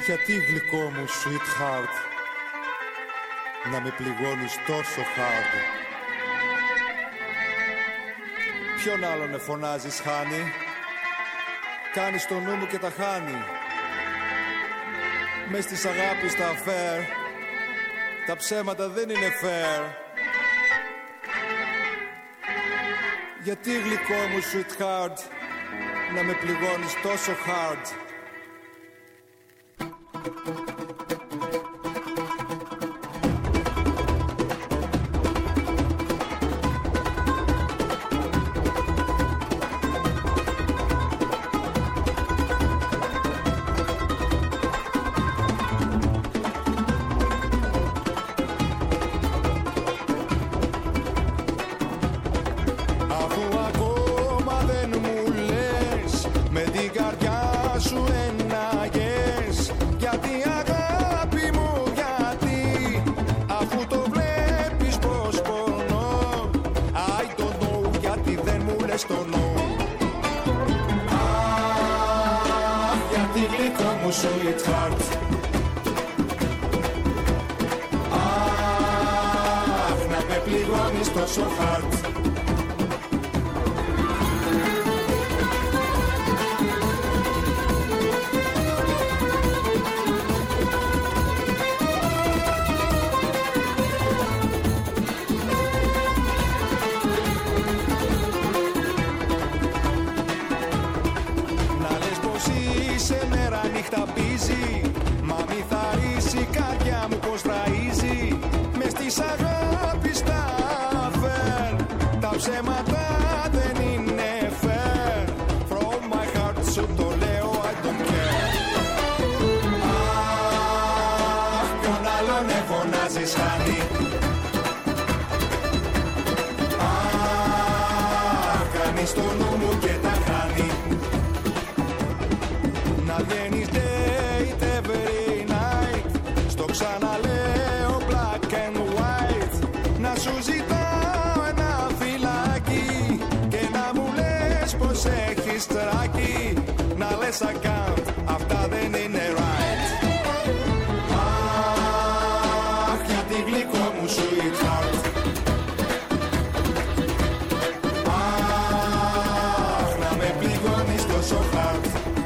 Γιατί γλυκό μου sweetheart να με πληγώνεις τόσο hard? Ποιον άλλον φωνάζεις χάνει? Κάνεις το νου μου και τα χάνει. Μες της αγάπης τα affair, τα ψέματα δεν είναι fair. Γιατί γλυκό μου sweetheart να με πληγώνεις τόσο hard? Sweetheart, αχ, να με πληγώνεις τόσο hard. Να λες πως είσαι μέρα νύχτα πίζει, μα μη θαρρήσει η καρδιά μου πως ραΐζει. Μες της αγάπης τα φέρ, τα ψέματα δεν είναι fair. From my heart σου το λέω, I don't care. Αχ, ποιον άλλον φωνάζεις χάνει? Αχ, κάνεις το νου μου και τα χάνει. Να βγαίνεις date every night, στο ξαναλέω black and white. Να σου ζητάω ένα φυλάκι και να μου λες πως έχεις τράκι. Να λες account, αυτά δεν είναι right. Αχ, γιατί γλυκό μου sweetheart. Αχ, να με πληγώνεις τόσο hard.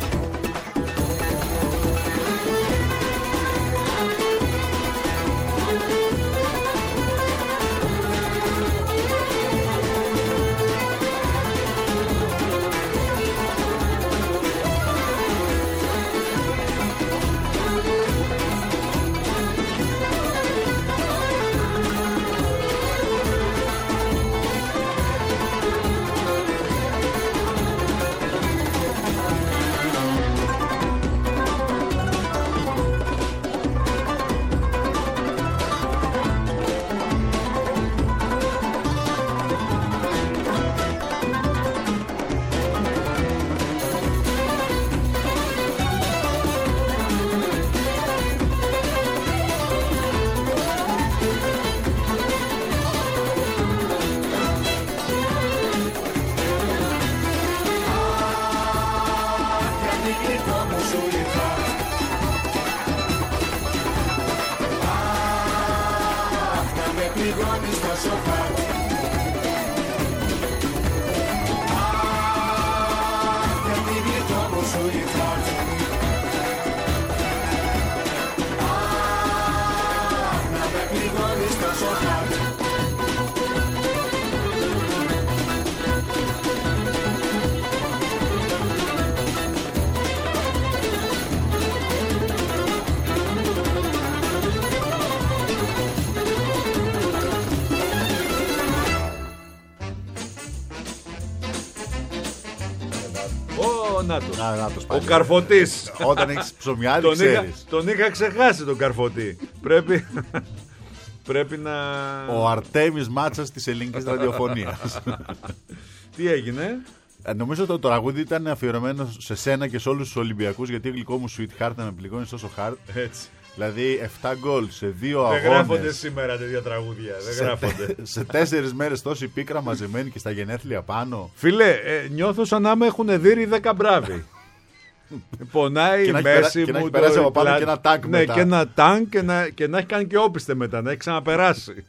πληγώνεις τόσο hard. Γιατί γλυκό μου σου ήρθα. Να με πληγώνεις τόσο hard. Ο Καρφωτής. Όταν έχεις ψωμιάδι ξέρεις. Τον είχα ξεχάσει τον Καρφωτή. Πρέπει να... Ο Αρτέμις Μάτσας της ελληνικής ραδιοφωνίας. Τι έγινε? Νομίζω το τραγούδι ήταν αφιερωμένο σε σένα και σε όλους τους Ολυμπιακούς. Γιατί γλυκό μου sweetheart να με πληγώνεις τόσο hard. Έτσι. Δηλαδή 7 γκολ σε 2 αγώνες. Δεν γράφονται σήμερα τέτοια τραγούδια. Δεν γράφονται. Σε 4 μέρες τόση πίκρα μαζεμένη και στα γενέθλια πάνω. Φίλε, νιώθω σαν να με έχουν δει 10 μπράβοι. Πονάει η μέση και να μου. έχει περάσει από πάνω και ένα τάγκ ναι, μετά. και ένα τάγκ και να έχει κάνει και όπιστε μετά, να έχει ξαναπεράσει.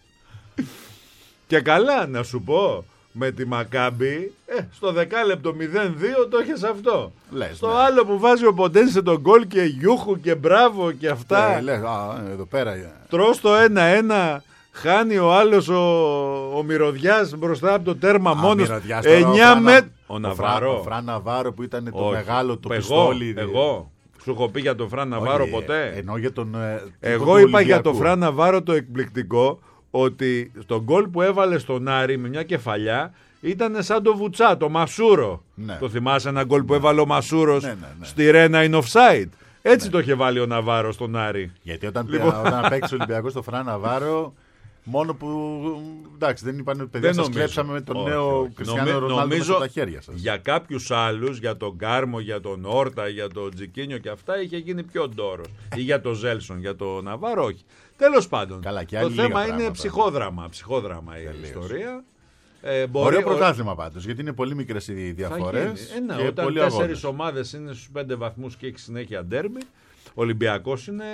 Και καλά, να σου πω, με τη Μακάμπι, στο δεκάλεπτο 0-2 το έχεις αυτό. Λες, στο ναι. άλλο που βάζει ο Ποντένσε τον γκολ και γιούχου και μπράβο και αυτά. Λες, εδώ πέρα. Τρως το 1-1. Χάνει ο άλλος ο Μυρωδιάς μπροστά από το τέρμα μόνος. 9 μέτρα. Ο Ναβάρο. Ο Φραν Ναβάρο που ήταν το Όχι. μεγάλο το πιστόλι. Εγώ. Σου έχω πει για τον Φραν Ναβάρο ποτέ. Ενώ για τον. Εγώ είπα για τον Φραν Ναβάρο το εκπληκτικό ότι στο γκολ που έβαλε στον Άρη με μια κεφαλιά ήταν σαν το Βουτσά, το Μασούρο. Ναι. Το θυμάσαι ένα γκολ που έβαλε ο Μασούρος Ναι. στη Ρένα in offside. Έτσι το είχε βάλει ο Ναβάρο στον Άρη. Γιατί όταν Λοιπόν. παίξει ο Ολυμπιακός στο Φραν Ναβάρο, μόνο που. Εντάξει, δεν είπαν παιδιά, σας κλέψαμε με τον νέο Κριστιάνο Ρονάλντο μέσα στα χέρια σας. Για κάποιους άλλους, για τον Κάρμο, για τον Όρτα, για τον Τζικίνιο και αυτά, είχε γίνει πιο ντόρος. Ή για τον Ζέλσον, για τον Ναβάρο, όχι. Τέλος πάντων, Καλά, και το άλλοι θέμα λίγα είναι πράγματα. ψυχόδραμα η ιστορία. Ωραίο πρωτάθλημα πάντως, γιατί είναι πολύ μικρές οι διαφορές. Και όταν πολλοί 4 αγώνες. ομάδες είναι στους 5 βαθμούς και έχει συνέχεια ντέρμπι, ο Ολυμπιακός είναι,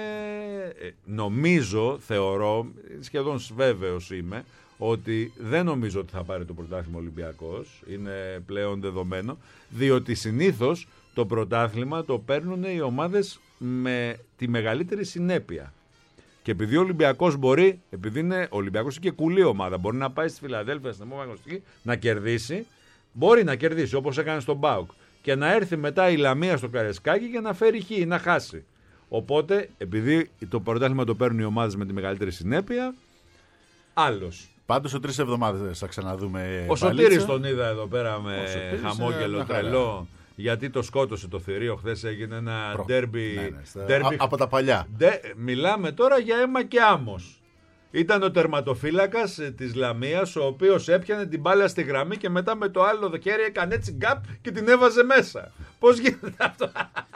νομίζω, θεωρώ, σχεδόν βέβαιος είμαι, ότι δεν νομίζω ότι θα πάρει το πρωτάθλημα ο Ολυμπιακός, είναι πλέον δεδομένο, διότι συνήθως το πρωτάθλημα το παίρνουν οι ομάδες με τη μεγαλύτερη συνέπεια. Και επειδή ο Ολυμπιακός μπορεί, επειδή είναι ο Ολυμπιακός και κουλή ομάδα, μπορεί να πάει στη Φιλαδέλφια στην επόμενη αγωνιστική να κερδίσει, μπορεί να κερδίσει όπως έκανε στον ΠΑΟΚ και να έρθει μετά η Λαμία στο Καρεσκάκι και να φέρει χ, να χάσει. Οπότε, επειδή το πρωτάθλημα το παίρνουν οι ομάδες με τη μεγαλύτερη συνέπεια, άλλος. Πάντως σε 3 εβδομάδες θα ξαναδούμε. Ο Σωτήρης τον είδα εδώ πέρα με χαμόγελο χαρά. τρελό. Γιατί το σκότωσε το θηρίο. Χθες έγινε ένα ντέρμπι. Από τα παλιά. Μιλάμε τώρα για αίμα και άμμος. Ήταν ο τερματοφύλακας της Λαμίας, ο οποίος έπιανε την μπάλα στη γραμμή και μετά με το άλλο χέρι έκανε έτσι γκάπ και την έβαζε μέσα. Πώς γίνεται αυτό?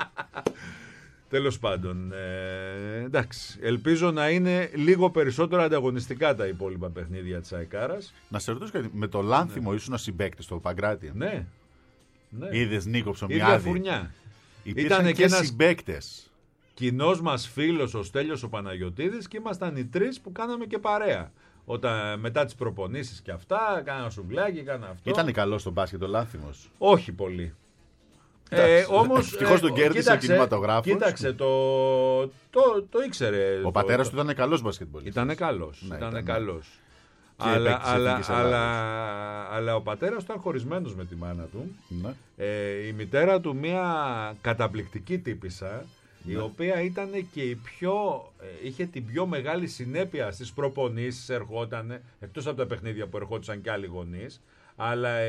Τέλος πάντων, εντάξει. Ελπίζω να είναι λίγο περισσότερο ανταγωνιστικά τα υπόλοιπα παιχνίδια της ΑΕΚΑΡΑς. Να σε ρωτήσω κάτι, με το Λάνθιμο ήσουν συμπαίκτης στο Παγκράτη. Ναι. Είδες Νίκο Ίδια Ψωμιάδη. φουρνιά. Υπήρχαν Ήτανε και συμπαίκτες. Κοινός μας φίλος ο Στέλιος ο Παναγιωτίδης και ήμασταν οι 3 που κάναμε και παρέα. Όταν, μετά τις προπονήσεις και αυτά, κάνα σουβλάκι, κάνα αυτό. Ήτανε καλό στο μπάσκετ ο Λάνθιμος. Όχι πολύ. Όμως ευτυχώς τον κέρδισε ο κινηματογράφος. Κοίταξε, το ήξερε. Ο πατέρας του ήταν καλός μπασκετμπολίστας. Ήταν καλός. Ναι, ήταν καλός. Αλλά ο πατέρας του ήταν χωρισμένος με τη μάνα του. Ναι. Η μητέρα του μια καταπληκτική τύπισσα, η οποία ήταν και είχε την πιο μεγάλη συνέπεια στις προπονήσεις, ερχότανε, εκτός από τα παιχνίδια που ερχόντουσαν και άλλοι γονείς, αλλά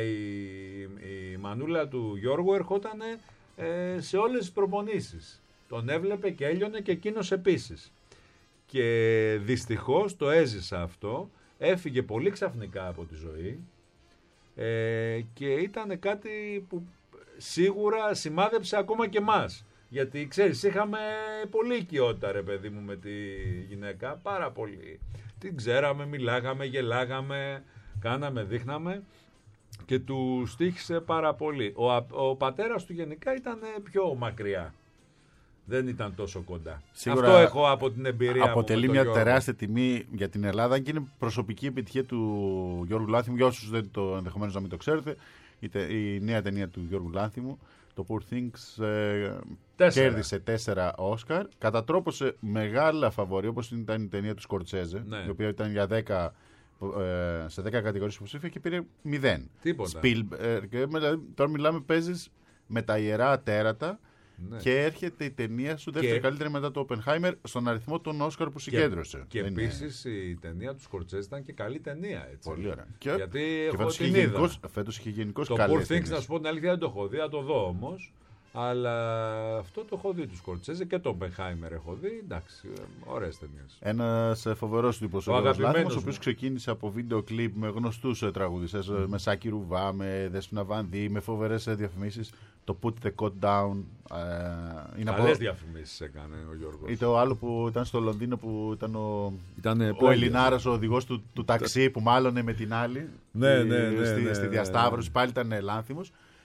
η μανούλα του Γιώργου ερχότανε σε όλες τις προπονήσεις. Τον έβλεπε και έλειωνε και εκείνος επίσης. Και δυστυχώς το έζησα αυτό, έφυγε πολύ ξαφνικά από τη ζωή και ήταν κάτι που σίγουρα σημάδεψε ακόμα και εμάς. Γιατί ξέρεις, είχαμε πολύ οικειότητα ρε παιδί μου με τη γυναίκα, πάρα πολύ. Την ξέραμε, μιλάγαμε, γελάγαμε, κάναμε, δείχναμε και του στοίχησε πάρα πολύ. Ο πατέρας του γενικά ήταν πιο μακριά. Δεν ήταν τόσο κοντά. Σίγουρα αυτό έχω από την εμπειρία μου. Αποτελεί μια τεράστια τιμή για την Ελλάδα και είναι προσωπική επιτυχία του Γιώργου Λάνθιμου. Για όσους δεν το ενδεχομένως να μην το ξέρετε, η νέα ταινία του Γιώργου Λάνθιμου, το Poor Things, κέρδισε 4 Όσκαρ. Κατατρόπωσε μεγάλα φαβορί, όπως ήταν η ταινία του Σκορτσέζε, η οποία ήταν για 10, σε 10 κατηγορίες υποψήφια και πήρε 0. Τίποτα. Τώρα μιλάμε, παίζεις με τα ιερά τέρατα. Ναι. Και έρχεται η ταινία σου δεύτερη καλύτερη μετά το Oppenheimer στον αριθμό των Όσκαρ που συγκέντρωσε. Και επίσης η ταινία του Σκορτσέζε ήταν και καλή ταινία. Έτσι. Πολύ ωραία. Γιατί και έχω την είδα. Φέτος είχε γενικώς το καλές Poor ταινίες. Things, να σου πω την αλήθεια, δεν το έχω δει, θα το δω όμως. Αλλά αυτό το έχω δει του Σκορτσέζε και το Oppenheimer έχω δει. Εντάξει, ωραίες ταινίες. Ένας φοβερός τύπος ο Λάνθιμος, ο οποίος ξεκίνησε από βίντεο κλιπ με γνωστούς τραγουδιστές, με Σάκη Ρουβά, με Δέσποινα Βανδύ, με φοβερές διαφημίσεις. Το Put the Coat Down. Καλές διαφημίσεις έκανε ο Γιώργος. Ή το άλλο που ήταν στο Λονδίνο που ήταν ο Ελληνάρας, ο οδηγός του ταξί που μάλωνε με την άλλη. Ναι, στη διασταύρωση. Πάλι ήταν Λάνθιμος.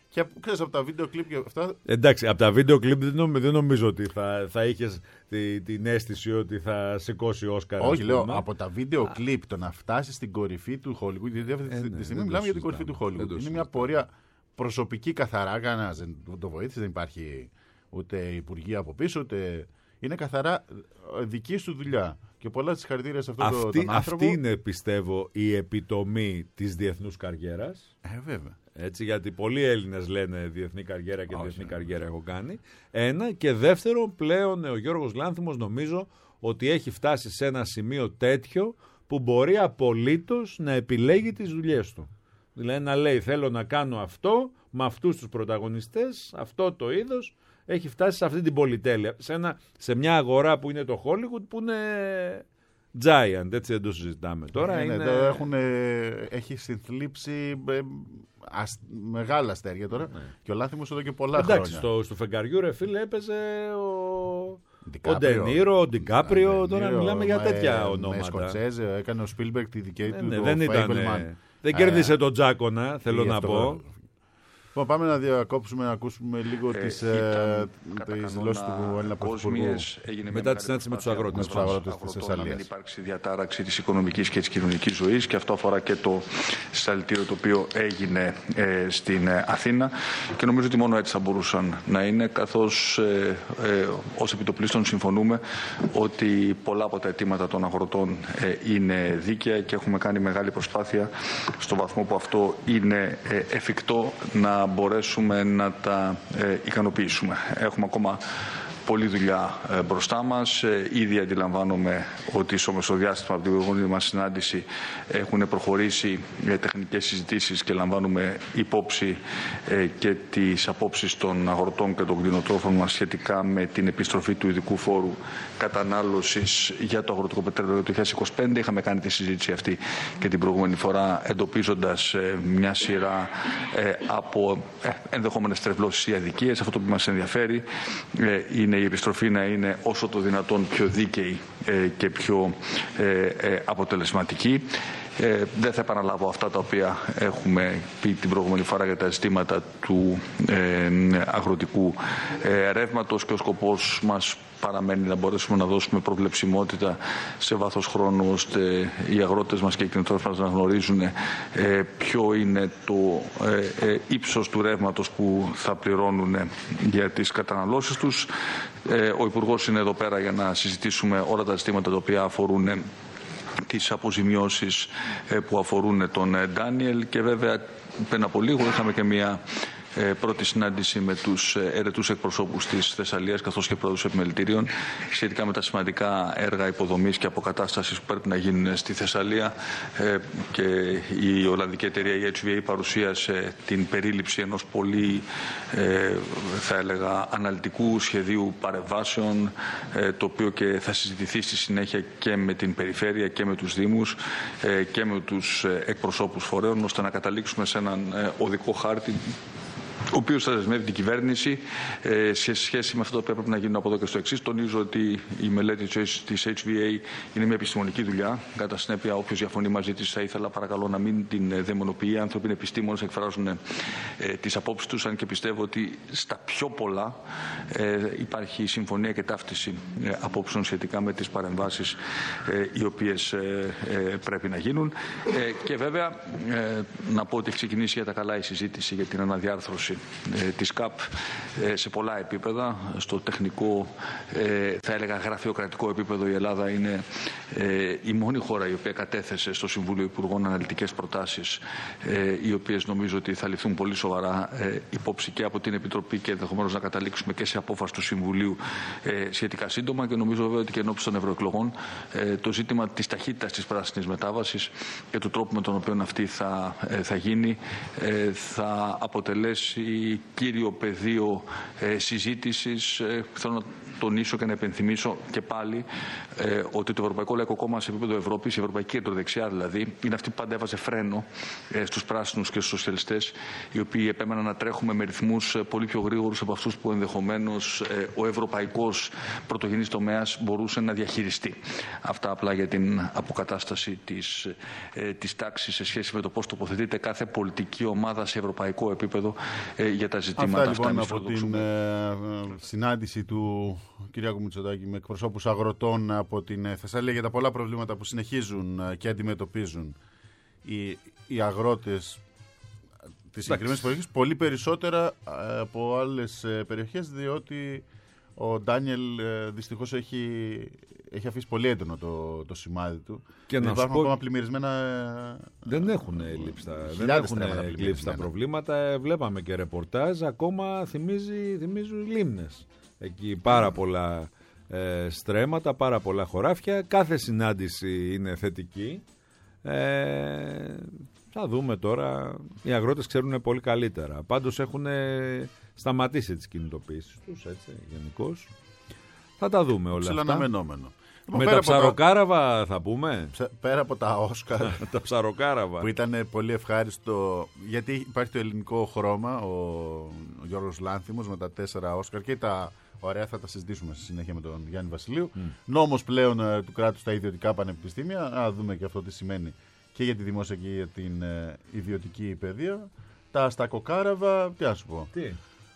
Και ξέρεις, από τα βίντεο κλιπ και αυτά. Εντάξει, από τα βίντεο κλιπ δεν νομίζω ότι θα είχες την αίσθηση ότι θα σηκώσει Όσκαρ. Όχι, λέω από τα βίντεο κλιπ το να φτάσει στην κορυφή του Hollywood. Γιατί αυτή τη στιγμή μιλάμε για την κορυφή του Hollywood. Είναι μια πορεία προσωπική καθαρά. Κανένας δεν το βοήθησε, δεν υπάρχει ούτε υπουργεία από πίσω, ούτε. Είναι καθαρά δική σου δουλειά. Και πολλά συγχαρητήρια σε αυτόν τον άνθρωπο. Αυτή είναι, πιστεύω, η επιτομή της διεθνούς καριέρας. Βέβαια. Έτσι, γιατί πολλοί Έλληνες λένε διεθνή καριέρα και διεθνή καριέρα έχω κάνει. Ένα. Και δεύτερο, πλέον ο Γιώργος Λάνθιμος νομίζω ότι έχει φτάσει σε ένα σημείο τέτοιο που μπορεί απολύτως να επιλέγει τις δουλειές του. Δηλαδή να λέει θέλω να κάνω αυτό με αυτούς τους πρωταγωνιστές, αυτό το είδος. Έχει φτάσει σε αυτή την πολυτέλεια. Σε μια αγορά που είναι το Hollywood που είναι giant, έτσι δεν το συζητάμε τώρα. Έχει συνθλίψει μεγάλα αστέρια τώρα και ο Λάνθιμος εδώ και πολλά χρόνια. Στο φεγγαριού ρε φίλε έπαιζε ο Ντενίρο, ο Ντικάπριο, τώρα μιλάμε για τέτοια ονόματα. Με Σκορτσέζε, έκανε ο Σπίλμπεργκ τη δική του, το Fableman. Δεν κέρδισε τον Τζάκονα, θέλω να πω. Πάμε να διακόψουμε, να ακούσουμε λίγο τις δηλώσεις του Έλληνα Πρωθυπουργού μετά τη συνάντηση με τους αγρότες της Θεσσαλίας. Να μην υπάρξει διατάραξη της οικονομικής και της κοινωνικής ζωής, και αυτό αφορά και το συλλαλητήριο το οποίο έγινε στην Αθήνα, και νομίζω ότι μόνο έτσι θα μπορούσαν να είναι, καθώς ως επιτοπλίστων συμφωνούμε ότι πολλά από τα αιτήματα των αγροτών είναι δίκαια και έχουμε κάνει μεγάλη προσπάθεια στο βαθμό που αυτό είναι εφικτό να μπορέσουμε να τα ικανοποιήσουμε. Έχουμε ακόμα πολλή δουλειά μπροστά μας. Ήδη αντιλαμβάνομαι ότι στο μεσοδιάστημα από την προηγούμενη μας συνάντηση έχουν προχωρήσει τεχνικές συζητήσεις και λαμβάνουμε υπόψη και τις απόψεις των αγροτών και των κτηνοτρόφων μας σχετικά με την επιστροφή του ειδικού φόρου κατανάλωσης για το αγροτικό πετρέλαιο το 2025. Είχαμε κάνει τη συζήτηση αυτή και την προηγούμενη φορά, εντοπίζοντας μια σειρά από ενδεχόμενες τρευλώσεις ή αδικίες. Αυτό που μας ενδιαφέρει είναι η επιστροφή να είναι όσο το δυνατόν πιο δίκαιη και πιο αποτελεσματική. Δεν θα επαναλάβω αυτά τα οποία έχουμε πει την προηγούμενη φορά για τα ζητήματα του αγροτικού ρεύματος, και ο σκοπός μας παραμένει να μπορέσουμε να δώσουμε προβλεψιμότητα σε βάθος χρόνου, ώστε οι αγρότες μας και οι κτηνοτρόφοι μας να γνωρίζουν ποιο είναι το ύψος του ρεύματος που θα πληρώνουν για τις καταναλώσεις τους. Ο Υπουργός είναι εδώ πέρα για να συζητήσουμε όλα τα ζητήματα τα οποία αφορούν τις αποζημιώσεις που αφορούν τον Ντάνιελ, και βέβαια πριν από λίγο είχαμε και μια πρώτη συνάντηση με τους ερετούς εκπροσώπους της Θεσσαλίας καθώς και πρόεδρους επιμελητήριων σχετικά με τα σημαντικά έργα υποδομής και αποκατάστασης που πρέπει να γίνουν στη Θεσσαλία, και η Ολλανδική εταιρεία η HVA παρουσίασε την περίληψη ενός πολύ θα έλεγα αναλυτικού σχεδίου παρεμβάσεων, το οποίο και θα συζητηθεί στη συνέχεια και με την περιφέρεια και με τους δήμους και με τους εκπροσώπους φορέων, ώστε να καταλήξουμε σε έναν οδικό χάρτη ο οποίος θα δεσμεύει την κυβέρνηση σε σχέση με αυτό το οποίο πρέπει να γίνουν από εδώ και στο εξής. Τονίζω ότι η μελέτη της HVA είναι μια επιστημονική δουλειά. Κατά συνέπεια, όποιος διαφωνεί μαζί της, θα ήθελα παρακαλώ να μην την δαιμονοποιεί. Οι άνθρωποι είναι επιστήμονες, εκφράζουν τις απόψεις τους, αν και πιστεύω ότι στα πιο πολλά υπάρχει συμφωνία και ταύτιση απόψεων σχετικά με τις παρεμβάσεις οι οποίες πρέπει να γίνουν. Και βέβαια, να πω ότι έχει ξεκινήσει για τα καλά η συζήτηση για την αναδιάρθρωση της ΚΑΠ σε πολλά επίπεδα. Στο τεχνικό, θα έλεγα γραφειοκρατικό επίπεδο, η Ελλάδα είναι η μόνη χώρα η οποία κατέθεσε στο Συμβούλιο Υπουργών αναλυτικές προτάσεις, οι οποίες νομίζω ότι θα ληφθούν πολύ σοβαρά υπόψη και από την Επιτροπή, και ενδεχομένως να καταλήξουμε και σε απόφαση του Συμβουλίου σχετικά σύντομα. Και νομίζω βέβαια ότι και ενώπιση των ευρωεκλογών το ζήτημα της ταχύτητας της πράσινης μετάβασης και του τρόπου με τον οποίο αυτή θα γίνει θα αποτελέσει κύριο πεδίο συζήτησης. Θέλω να τονίσω και να επενθυμίσω και πάλι ότι το Ευρωπαϊκό Λαϊκό Κόμμα σε επίπεδο Ευρώπης, η Ευρωπαϊκή Κεντροδεξιά δηλαδή, είναι αυτή που πάντα έβαζε φρένο στους πράσινους και στους σοσιαλιστές, οι οποίοι επέμεναν να τρέχουμε με ρυθμούς πολύ πιο γρήγορους από αυτούς που ενδεχομένως ο ευρωπαϊκός πρωτογενής τομέας μπορούσε να διαχειριστεί. Αυτά απλά για την αποκατάσταση της τάξης σε σχέση με το πώς τοποθετείται κάθε πολιτική ομάδα σε ευρωπαϊκό επίπεδο για τα ζητήματα αυτά. Αυτά λοιπόν από την συνάντηση του Κυριάκου Μητσοτάκη με εκπροσώπους αγροτών από την Θεσσαλία για τα πολλά προβλήματα που συνεχίζουν και αντιμετωπίζουν οι αγρότες της συγκεκριμένης περιοχής, πολύ περισσότερα από άλλες περιοχές, διότι ο Ντάνιελ δυστυχώς έχει αφήσει πολύ έντονο το σημάδι του. Και να υπάρχουν ακόμα πλημμυρισμένα. Δεν έχουν λείψει τα προβλήματα. Βλέπαμε και ρεπορτάζ. Ακόμα θυμίζουν λίμνες. Εκεί πάρα πολλά στρέμματα, πάρα πολλά χωράφια. Κάθε συνάντηση είναι θετική. Θα δούμε τώρα. Οι αγρότες ξέρουν πολύ καλύτερα. Πάντως έχουν σταματήσει τις κινητοποιήσεις τους, έτσι, γενικώς. Θα τα δούμε όλα αυτά. Αναμενόμενο. Με τα ψαροκάραβα θα πούμε. Πέρα από τα Όσκαρ. Τα ψαροκάραβα. Που ήταν πολύ ευχάριστο. Γιατί υπάρχει το ελληνικό χρώμα. Ο Γιώργος Λάνθιμος με τα 4 Όσκαρ και τα ωραία θα τα συζητήσουμε στη συνέχεια με τον Γιάννη Βασιλείου. Νόμος πλέον του κράτους στα ιδιωτικά πανεπιστήμια. Να δούμε και αυτό τι σημαίνει και για τη δημόσια και για την ιδιωτική παιδεία. Τα αστακοκάραβα, τι να σου πω. Τι?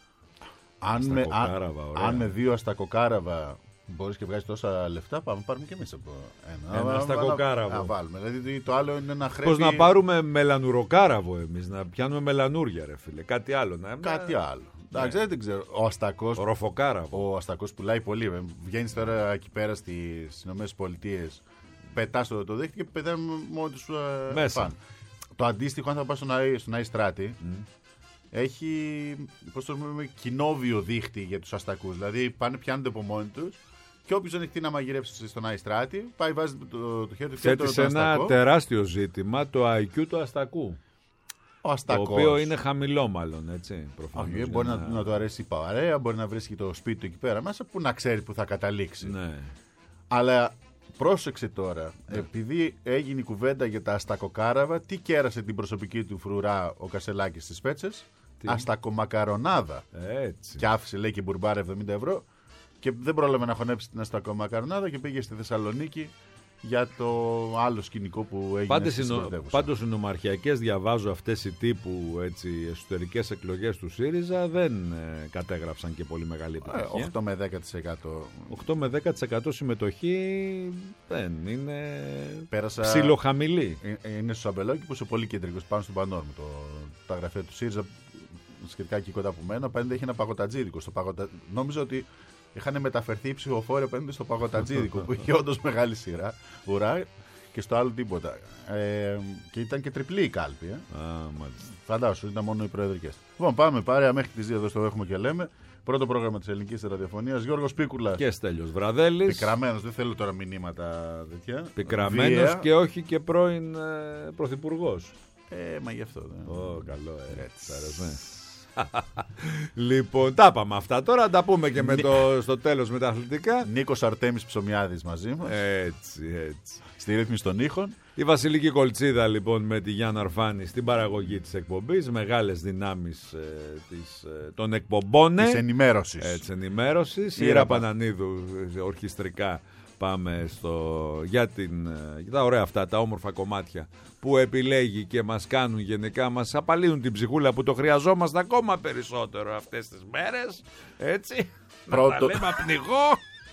Αν με 2 αστακοκάραβα μπορείς και βγάζεις τόσα λεφτά, πάρουμε και εμείς από ένα αστακοκάραβο. Να βάλουμε. Δηλαδή το άλλο είναι ένα χρέο. Πώς να πάρουμε μελανουροκάραβο εμείς, να πιάνουμε μελανούρια, ρε φίλε. Κάτι άλλο. Κάτι άλλο. Εντάξει, δεν ξέρω. Ο αστακός. Ο ροφοκάραβο. Ο αστακός πουλάει πολύ. Βγαίνεις τώρα εκεί πέρα στις ΗΠΑ, πετάς το δίχτυ και πετάνε μόνοι τους μέσα. Πάνω. Το αντίστοιχο, αν θα πας στον Αϊστράτη, έχει κοινόβιο δίχτυ για τους αστακούς. Δηλαδή πιάνονται από μόνοι τους και όποιος δεν έχει τι να μαγειρεύσει στον Αϊστράτη, πάει, βάζει το χέρι του θέτει σε ένα τεράστιο ζήτημα το IQ του αστακού. Το οποίο είναι χαμηλό, μάλλον, έτσι. Προφανώς, μπορεί να του αρέσει η παρέα, μπορεί να βρίσκει το σπίτι του εκεί πέρα μέσα, που να ξέρει που θα καταλήξει. Ναι. Αλλά πρόσεξε τώρα, επειδή έγινε η κουβέντα για τα αστακοκάραβα, τι κέρασε την προσωπική του φρουρά ο Κασελάκης στις Πέτσες? Αστακομακαρονάδα. Έτσι. Και άφησε, λέει, και μπουρμπάρα 70 ευρώ και δεν πρόλαβε να χωνέψει την αστακομακαρονάδα και πήγε στη Θεσσαλονίκη για το άλλο σκηνικό που έγινε στη πρωτεύουσα. Πάντως οι νομαρχιακές, διαβάζω, αυτές οι τύπου εσωτερικές εκλογές του ΣΥΡΙΖΑ δεν κατέγραψαν και πολύ μεγάλη επιτυχία. 8 με 10%. 8 με 10% συμμετοχή δεν είναι Πέρασα... ψιλοχαμηλή. Είναι στο Αμπελόκι που είσαι πολύ κεντρικός πάνω στον Πανόρμο. Τα γραφεία του ΣΥΡΙΖΑ σχετικά εκεί κοντά από μένα. Απέναντι έχει ένα παγωτατζίδικο. Νόμιζα ότι είχαν μεταφερθεί οι ψηφοφόροι απέναντι στο παγωτατζίδικο που είχε όντως μεγάλη σειρά, ουρά, και στο άλλο τίποτα. Και ήταν και τριπλή η κάλπη. Φαντάσου, ήταν μόνο οι προεδρικές. Λοιπόν, πάμε παρέα μέχρι τις 2 εδώ στο έχουμε και λέμε. Πρώτο πρόγραμμα της ελληνικής ραδιοφωνίας. Γιώργος Πίκουλας και Στέλιος Βραδέλης. Πικραμένος, δεν θέλω τώρα μηνύματα τέτοια. Πικραμένος και όχι και πρώην πρωθυπουργός. Μα γι' αυτό δεν. Καλό, έτσι. Λοιπόν, τα είπαμε αυτά. Τώρα τα πούμε και στο τέλος με τα αθλητικά. Νίκος Αρτέμις Ψωμιάδης μαζί μας. Έτσι. Στη ρύθμιση των ήχων. Η Βασιλική Κολτσίδα λοιπόν με τη Γιάννα Αρφάνη στην παραγωγή της εκπομπής. Μεγάλες δυνάμεις των εκπομπών. Της ενημέρωσης. Η Ήρα Πανανίδου ορχιστρικά. Πάμε για τα ωραία αυτά, τα όμορφα κομμάτια που επιλέγει και μας κάνουν γενικά, μας απαλύνουν την ψυχούλα που το χρειαζόμαστε ακόμα περισσότερο αυτές τις μέρες. Έτσι. Να τα λέμε πνιγώ.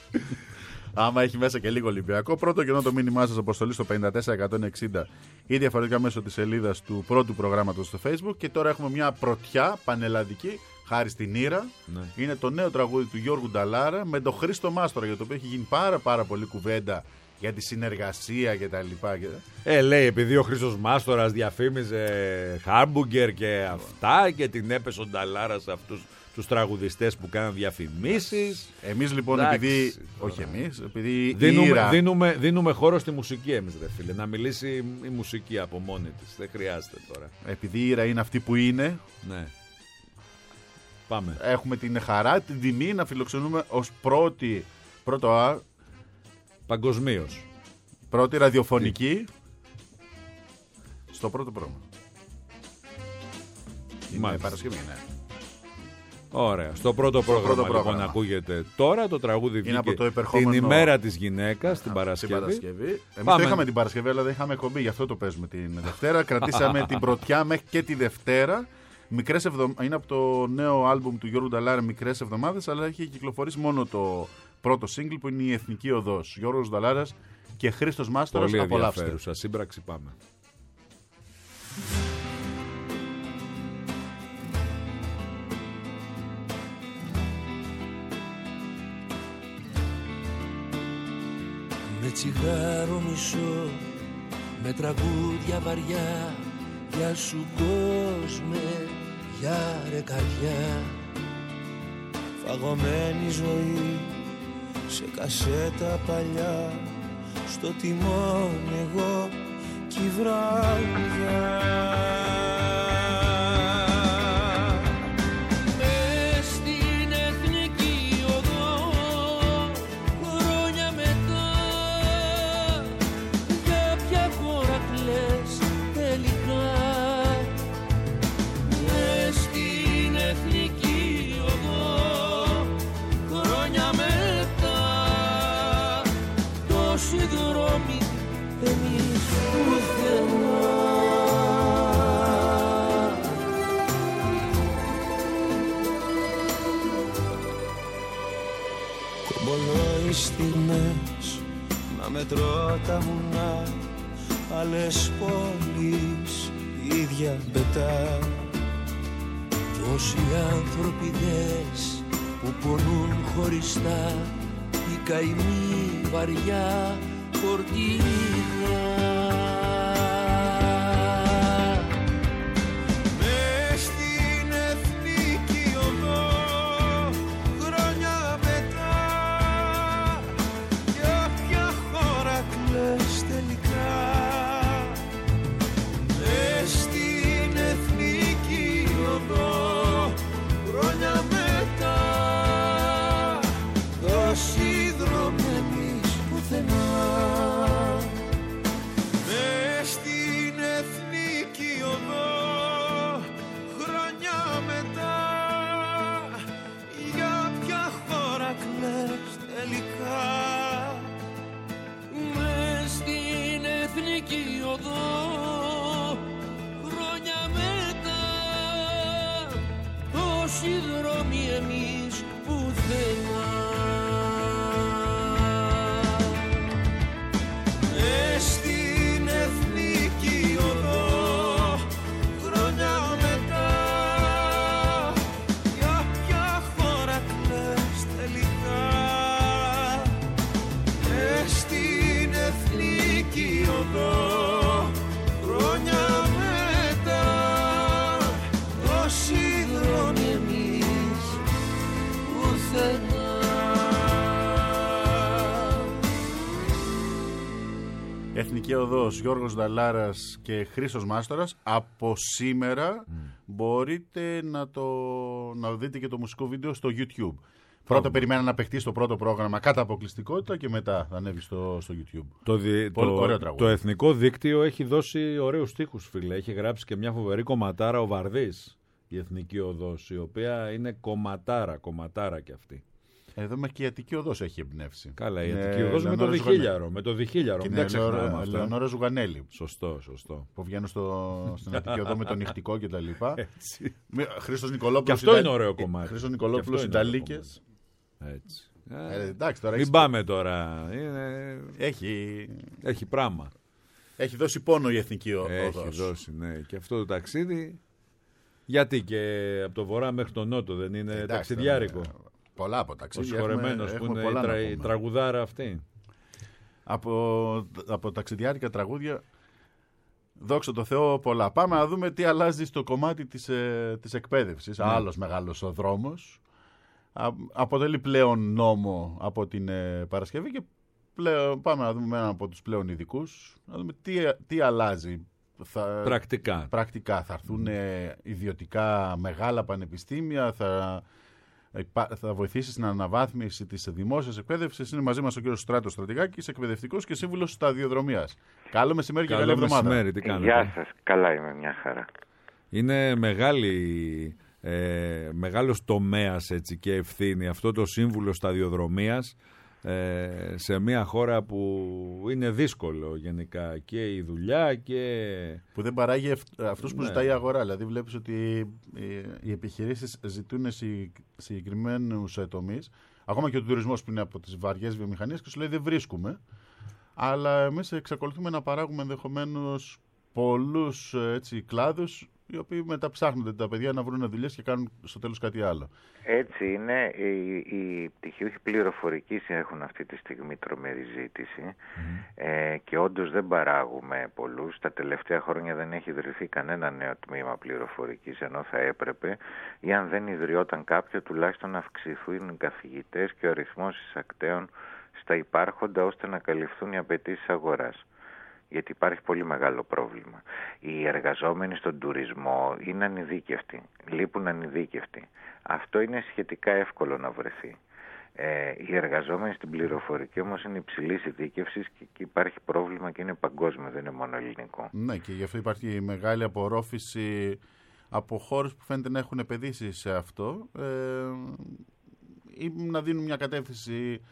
Άμα έχει μέσα και λίγο Ολυμπιακό. Πρώτο κενό το μήνυμά σας αποστολή στο 54160 ή διαφορετικά μέσω της σελίδας του πρώτου προγράμματος στο Facebook. Και τώρα έχουμε μια πρωτιά πανελλαδική. Χάρη στην Ήρα, είναι το νέο τραγούδι του Γιώργου Νταλάρα με τον Χρήστο Μάστορα, για το οποίο έχει γίνει πάρα πολύ κουβέντα για τη συνεργασία και τα λοιπά. Λέει, επειδή ο Χρήστος Μάστορας διαφήμιζε χάμπουργκερ και αυτά και την έπεσε ο Νταλάρα σε αυτούς τους τραγουδιστές που κάναν διαφημίσεις. Εμείς λοιπόν, επειδή. Όχι εμείς, επειδή. Δίνουμε χώρο στη μουσική εμείς, ρε φίλε. Να μιλήσει η μουσική από μόνη της. Δεν χρειάζεται τώρα. Επειδή η Ήρα είναι αυτή που είναι. Ναι. Πάμε. Έχουμε την χαρά, την τιμή να φιλοξενούμε ως πρώτο παγκοσμίως. Πρώτη ραδιοφωνική στο πρώτο πρόγραμμα. Είναι Παρασκευή, ναι. Ωραία. Στο πρώτο πρόγραμμα λοιπόν ακούγεται τώρα το τραγούδι βγήκε την ημέρα της γυναίκας, την Παρασκευή. Εμείς το είχαμε την Παρασκευή, αλλά δεν είχαμε εκπομπή, γι' αυτό το παίζουμε την Δευτέρα. Κρατήσαμε την πρωτιά μέχρι και τη Δευτέρα. Είναι από το νέο άλμπουμ του Γιώργου Νταλάρα, Μικρές Εβδομάδες, αλλά έχει κυκλοφορήσει μόνο το πρώτο single που είναι η Εθνική Οδός. Γιώργος Νταλάρας και Χρήστος Μάστορας. Πολύ απολαύστε. ενδιαφέρουσα σύμπραξη, πάμε. Με τσιγάρο μισό, με τραγούδια βαριά, για σου κόσμε, για ρε καρδιά. Φαγωμένη ζωή, σε κασέτα παλιά, στο τιμόνι εγώ κι η βράδια. Κομπολόι στιγμές να μετρώ τα βουνά, άλλες πόλεις ίδια μπετά. Τόσοι άνθρωποι δες που πονούν χωριστά, η καημή βαριά φορτίνα. Μες στην εθνική οδό, χρόνια μετά, για ποια χώρα κλαις τελικά. Μες στην εθνική οδό, χρόνια μετά, τόσοι δρόμοι εμείς πουθενά. Δρόμοι εμείς πουθενά. Μες στην εθνική οδό, χρόνια μετά, για ποια χώρα κλαις τελικά. Μες στην εθνική οδό, χρόνια μετά, όσοι δρόμοι εμείς πουθενά. Εθνική Οδός, Γιώργος Νταλάρας και Χρήστος Μάστορας. Από σήμερα μπορείτε να δείτε και το μουσικό βίντεο στο YouTube. Πρώτα περιμένω να παιχτεί στο πρώτο πρόγραμμα κατά αποκλειστικότητα και μετά θα ανέβει στο YouTube. Ωραίο τραγούδι. Το εθνικό δίκτυο έχει δώσει ωραίους στίχους, φίλε. Έχει γράψει και μια φοβερή κομματάρα ο Βαρδής, η Εθνική Οδός, η οποία είναι κομματάρα κι αυτή. Εδώ με και η Αττική Οδός έχει εμπνεύσει. Καλά, η Αττική Οδός με το διχίλιαρο. Και την Λεωνόρα Ζουγανέλη. Σωστό. Που βγαίνουν στην Αττική Οδό με το νυχτικό κτλ. Χρήστος Νικολόπουλος. Και αυτό είναι ωραίο κομμάτι. Χρήστος Νικολόπουλος, Ιταλίκες. Έτσι. Εντάξει, τώρα μην πάμε τώρα. Έχει πράγμα. Έχει δώσει πόνο η Εθνική Οδός. Έχει δώσει, ναι. Και αυτό το ταξίδι. Γιατί και από το βορρά μέχρι τον νότο δεν είναι ταξιδιάρικο. Πολλά από ταξίδια. Ο συγχωρεμένος που είναι η τραγουδάρα αυτή. Από ταξιδιάρικα τραγούδια, δόξα τω Θεώ, πολλά. Πάμε να δούμε τι αλλάζει στο κομμάτι της εκπαίδευσης. Ναι. Άλλος μεγάλος ο δρόμος. Αποτελεί πλέον νόμο από την Παρασκευή και πάμε να δούμε έναν από τους πλέον ειδικούς. Να δούμε τι αλλάζει. Πρακτικά. Θα έρθουν ιδιωτικά μεγάλα πανεπιστήμια, θα βοηθήσει στην αναβάθμιση της δημόσιας εκπαίδευσης. Είναι μαζί μας ο κύριος Στράτος Στρατηγάκης, εκπαιδευτικός και σύμβουλος σταδιοδρομίας. Καλό μεσημέρι και καλή εβδομάδα. Μεσημέρι, τι κάνετε? Γεια σας, καλά είμαι, μια χαρά. Είναι μεγάλος τομέας έτσι, και ευθύνη αυτό το σύμβουλο σταδιοδρομίας, σε μια χώρα που είναι δύσκολο γενικά και η δουλειά και... Που δεν παράγει αυτούς που Ναι. ζητάει η αγορά. Δηλαδή βλέπεις ότι οι επιχειρήσεις ζητούν συγκεκριμένους τομείς. Ακόμα και ο τουρισμός που είναι από τις βαριές βιομηχανίες και σου λέει δεν βρίσκουμε. Αλλά εμείς εξακολουθούμε να παράγουμε ενδεχομένως πολλούς κλάδους οι οποίοι μετά ψάχνονται τα παιδιά να βρουν δουλειές και κάνουν στο τέλος κάτι άλλο. Έτσι είναι. Οι πτυχιούχοι πληροφορικής έχουν αυτή τη στιγμή τρομερή ζήτηση και όντως δεν παράγουμε πολλούς. Τα τελευταία χρόνια δεν έχει ιδρυθεί κανένα νέο τμήμα πληροφορικής, ενώ θα έπρεπε, ή αν δεν ιδρυόταν κάποιο, τουλάχιστον να αυξηθούν οι καθηγητές και ο αριθμός εισακτέων στα υπάρχοντα, ώστε να καλυφθούν οι απαιτήσεις αγοράς. Γιατί υπάρχει πολύ μεγάλο πρόβλημα. Οι εργαζόμενοι στον τουρισμό είναι ανειδίκευτοι, λείπουν ανειδίκευτοι. Αυτό είναι σχετικά εύκολο να βρεθεί. Οι εργαζόμενοι στην πληροφορική όμως είναι υψηλής ειδίκευσης και υπάρχει πρόβλημα και είναι παγκόσμιο, δεν είναι μόνο ελληνικό. Ναι, και γι' αυτό υπάρχει μεγάλη απορρόφηση από χώρους που φαίνεται να έχουν επενδύσει σε αυτό ή να δίνουν μια κατεύθυνση,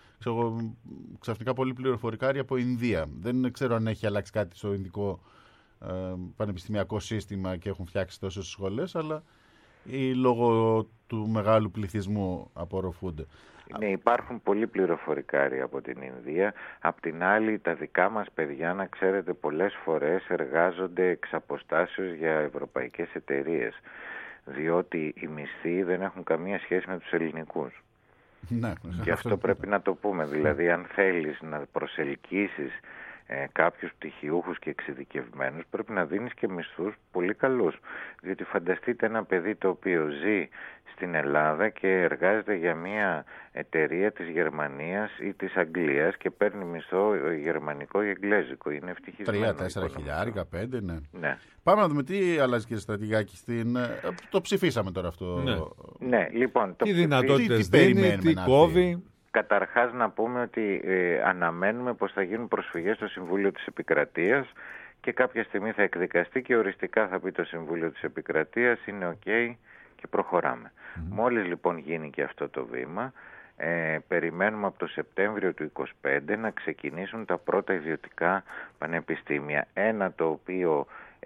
ξαφνικά πολύ πληροφορικάρια από Ινδία. Δεν ξέρω αν έχει αλλάξει κάτι στο ινδικό πανεπιστημιακό σύστημα και έχουν φτιάξει τόσες σχολές, αλλά ή λόγω του μεγάλου πληθυσμού απορροφούνται. Ναι, υπάρχουν πολλοί πληροφορικάροι από την Ινδία. Απ' την άλλη, τα δικά μας παιδιά, να ξέρετε, πολλές φορές εργάζονται εξ αποστάσεως για ευρωπαϊκές εταιρείες, διότι οι μισθοί δεν έχουν καμία σχέση με τους ελληνικούς. Ναι, Και αυτό πρέπει να το πούμε. Δηλαδή, αν θέλεις να προσελκύσεις κάποιους πτυχιούχους και εξειδικευμένους, πρέπει να δίνεις και μισθούς πολύ καλούς. Διότι φανταστείτε ένα παιδί το οποίο ζει στην Ελλάδα και εργάζεται για μια εταιρεία της Γερμανίας ή της Αγγλίας και παίρνει μισθό γερμανικό ή εγγλέζικο. Είναι ευτυχισμένο. 3-4 χιλιάρικα, 5, ναι. Ναι. Πάμε να δούμε τι αλλάζει, κύριε Στρατηγάκη. Το ψηφίσαμε τώρα αυτό. Ναι, λοιπόν. Τι δυνατότητες τι δίνει, περιμένουμε τι να κόβει. Καταρχάς να πούμε ότι αναμένουμε πως θα γίνουν προσφυγές στο Συμβούλιο της Επικρατείας και κάποια στιγμή θα εκδικαστεί και οριστικά θα πει το Συμβούλιο της Επικρατείας είναι ok και προχωράμε. Μόλις λοιπόν γίνει και αυτό το βήμα, περιμένουμε από το Σεπτέμβριο του 2025 να τα πρώτα ιδιωτικά πανεπιστήμια. Ένα το οποίο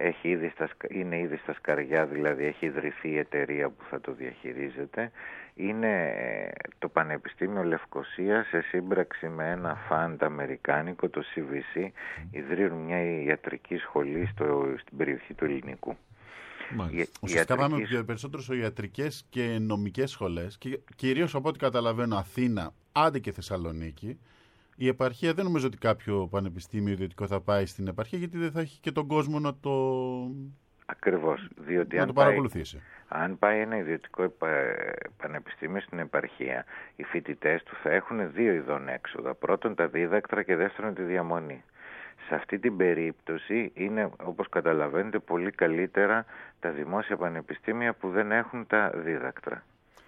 είναι ήδη στα σκαριά, δηλαδή έχει ιδρυθεί η εταιρεία που θα το διαχειρίζεται, είναι το Πανεπιστήμιο Λευκωσίας σε σύμπραξη με ένα φαντ αμερικάνικο, το CVC, ιδρύουν μια ιατρική σχολή στην περιοχή του Ελληνικού. Ουσιαστικά πάμε περισσότερο σε ιατρικές και νομικές σχολές και κυρίως από ό,τι καταλαβαίνω Αθήνα, άντε και Θεσσαλονίκη. Η επαρχία δεν νομίζω ότι κάποιο πανεπιστήμιο ιδιωτικό θα πάει στην επαρχία, γιατί δεν θα έχει και τον κόσμο να το... Ακριβώς, διότι να το παρακολουθήσει. Αν πάει ένα ιδιωτικό πανεπιστήμιο στην επαρχία, οι φοιτητές του θα έχουν δύο ειδών έξοδα. Πρώτον τα δίδακτρα και δεύτερον τη διαμονή. Σε αυτή την περίπτωση είναι, όπως καταλαβαίνετε, πολύ καλύτερα τα δημόσια πανεπιστήμια που δεν έχουν τα δίδακτρα.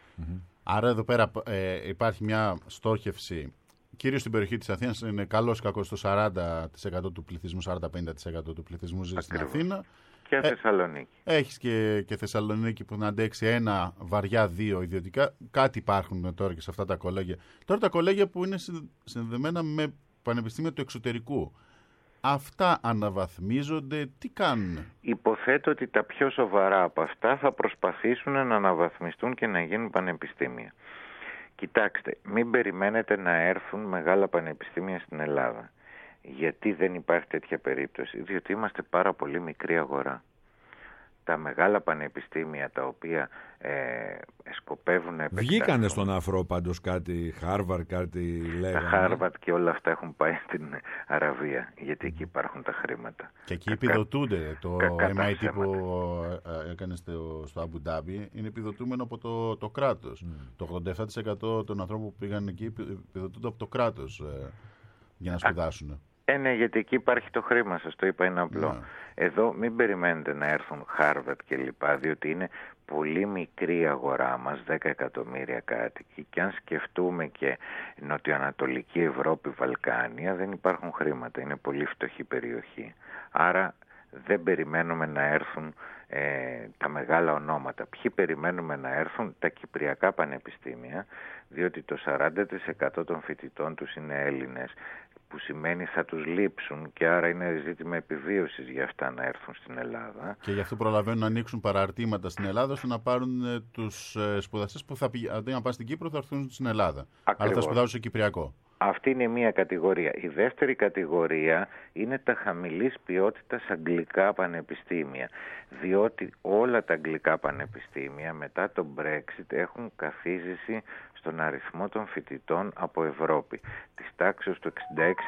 Άρα εδώ πέρα υπάρχει μια στόχευση, κυρίως στην περιοχή της Αθήνας, είναι καλός κακός το 40% του πληθυσμού, 40-50% του πληθυσμού ζει στην Αθήνα. Και Θεσσαλονίκη. Έχεις και Θεσσαλονίκη που να αντέξει ένα βαριά δύο ιδιωτικά. Κάτι υπάρχουν τώρα και σε αυτά τα κολέγια. Τώρα τα κολέγια που είναι συνδεμένα με πανεπιστήμια του εξωτερικού. Αυτά αναβαθμίζονται, τι κάνουν? Υποθέτω ότι τα πιο σοβαρά από αυτά θα προσπαθήσουν να αναβαθμιστούν και να γίνουν πανεπιστήμια. Κοιτάξτε, μην περιμένετε να έρθουν μεγάλα πανεπιστήμια στην Ελλάδα. Γιατί δεν υπάρχει τέτοια περίπτωση? Διότι είμαστε πάρα πολύ μικρή αγορά. Τα μεγάλα πανεπιστήμια τα οποία σκοπεύουν να επεκταθούν... Βγήκανε στον αφρό πάντως κάτι, Χάρβαρντ, κάτι λέγανε. Τα Χάρβαρντ και όλα αυτά έχουν πάει στην Αραβία, γιατί εκεί υπάρχουν τα χρήματα. Και εκεί επιδοτούνται. Το MIT που έκανε στο Αμπου Ντάμπι είναι επιδοτούμενο από το κράτος. Το 87% των ανθρώπων που πήγαν εκεί επιδοτούνται από το κράτος για να σπουδάσουν. Ναι, γιατί εκεί υπάρχει το χρήμα, σας το είπα, είναι απλό. Ναι. Εδώ μην περιμένετε να έρθουν Χάρβαρντ και λοιπά, διότι είναι πολύ μικρή αγορά μας, 10 εκατομμύρια κάτοικοι, και αν σκεφτούμε και Νοτιοανατολική Ευρώπη, Βαλκάνια, δεν υπάρχουν χρήματα, είναι πολύ φτωχή περιοχή. Άρα δεν περιμένουμε να έρθουν τα μεγάλα ονόματα. Ποιοι περιμένουμε να έρθουν? Τα κυπριακά πανεπιστήμια, διότι το 40% των φοιτητών τους είναι Έλληνες, που σημαίνει θα τους λείψουν και άρα είναι ζήτημα επιβίωσης για αυτά να έρθουν στην Ελλάδα. Και γι' αυτό προλαβαίνουν να ανοίξουν παραρτήματα στην Ελλάδα ώστε να πάρουν τους σπουδαστές που αντί να πάνε στην Κύπρο θα έρθουν στην Ελλάδα. Ακριβώς. Αλλά θα σπουδάσουν σε κυπριακό. Αυτή είναι μία κατηγορία. Η δεύτερη κατηγορία είναι τα χαμηλής ποιότητας αγγλικά πανεπιστήμια, διότι όλα τα αγγλικά πανεπιστήμια μετά το Brexit έχουν καθίζηση στον αριθμό των φοιτητών από Ευρώπη, της τάξης του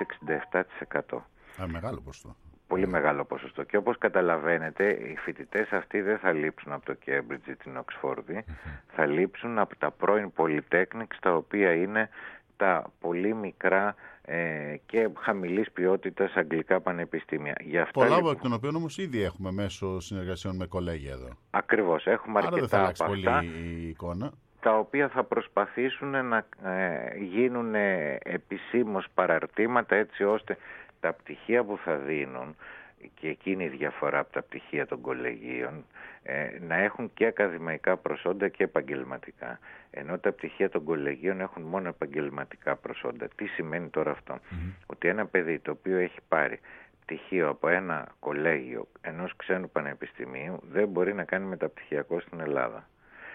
66-67%. Μεγάλο ποσοστό. Πολύ μεγάλο ποσοστό. Και όπως καταλαβαίνετε, οι φοιτητές αυτοί δεν θα λείψουν από το Cambridge ή την Οξφόρδη, θα λείψουν από τα πρώην Polytechnics, τα οποία είναι τα πολύ μικρά και χαμηλής ποιότητας αγγλικά πανεπιστήμια. Πολλά από εκ των οποίων όμως ήδη έχουμε μέσω συνεργασιών με κολέγια εδώ. Ακριβώς, έχουμε άρα αρκετά δεν θα από πολύ αυτά, η εικόνα, τα οποία θα προσπαθήσουν να γίνουν επισήμως παραρτήματα, έτσι ώστε τα πτυχία που θα δίνουν, και εκείνη η διαφορά από τα πτυχία των κολεγίων, να έχουν και ακαδημαϊκά προσόντα και επαγγελματικά. Ενώ τα πτυχία των κολεγίων έχουν μόνο επαγγελματικά προσόντα. Τι σημαίνει τώρα αυτό? Ότι ένα παιδί το οποίο έχει πάρει πτυχίο από ένα κολέγιο ενός ξένου πανεπιστημίου δεν μπορεί να κάνει μεταπτυχιακό στην Ελλάδα.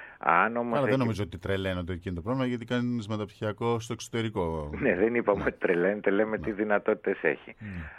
Άρα δεν νομίζω ότι τρελαίνονται εκείνο το πρόβλημα, γιατί κάνεις μεταπτυχιακό στο εξωτερικό. Ναι, δεν είπαμε ότι τρελαίνεται, λέμε τι δυνατότητες έχει.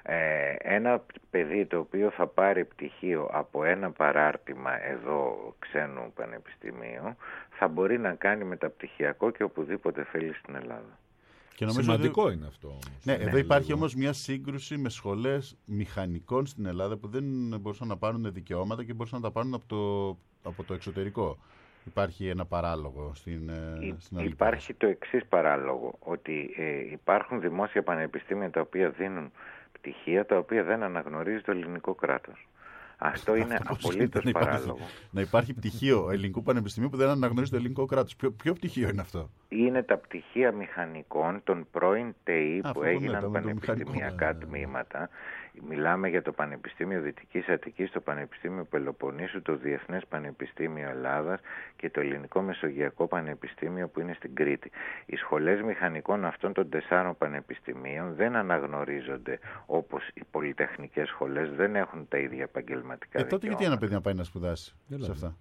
Ένα παιδί το οποίο θα πάρει πτυχίο από ένα παράρτημα εδώ ξένου πανεπιστημίου θα μπορεί να κάνει μεταπτυχιακό και οπουδήποτε θέλει στην Ελλάδα. Και σημαντικό είναι αυτό όμως. Ναι, εδώ υπάρχει όμως μια σύγκρουση με σχολές μηχανικών στην Ελλάδα που δεν μπορούσαν να πάρουν δικαιώματα και μπορούσαν να τα πάρουν από το εξωτερικό. Υπάρχει ένα παράλογο στην άλλη. Υπάρχει το εξής παράλογο, ότι υπάρχουν δημόσια πανεπιστήμια τα οποία δίνουν πτυχία τα οποία δεν αναγνωρίζει το ελληνικό κράτος. Αυτό είναι απολύτως παράλογο. Να υπάρχει πτυχίο ελληνικού πανεπιστημίου που δεν αναγνωρίζει το ελληνικό κράτος. Ποιο πτυχίο είναι αυτό? Είναι τα πτυχία μηχανικών των πρώην ΤΕΗ που έγιναν πανεπιστημιακά τμήματα. Μιλάμε για το Πανεπιστήμιο Δυτικής Αττικής, το Πανεπιστήμιο Πελοποννήσου, το Διεθνές Πανεπιστήμιο Ελλάδας και το Ελληνικό Μεσογειακό Πανεπιστήμιο που είναι στην Κρήτη. Οι σχολές μηχανικών αυτών των 4 πανεπιστημίων δεν αναγνωρίζονται όπως οι πολυτεχνικές σχολές, δεν έχουν τα ίδια επαγγελματικά δικαιώματα. Τότε γιατί ένα παιδί να πάει να σπουδάσει σε αυτά?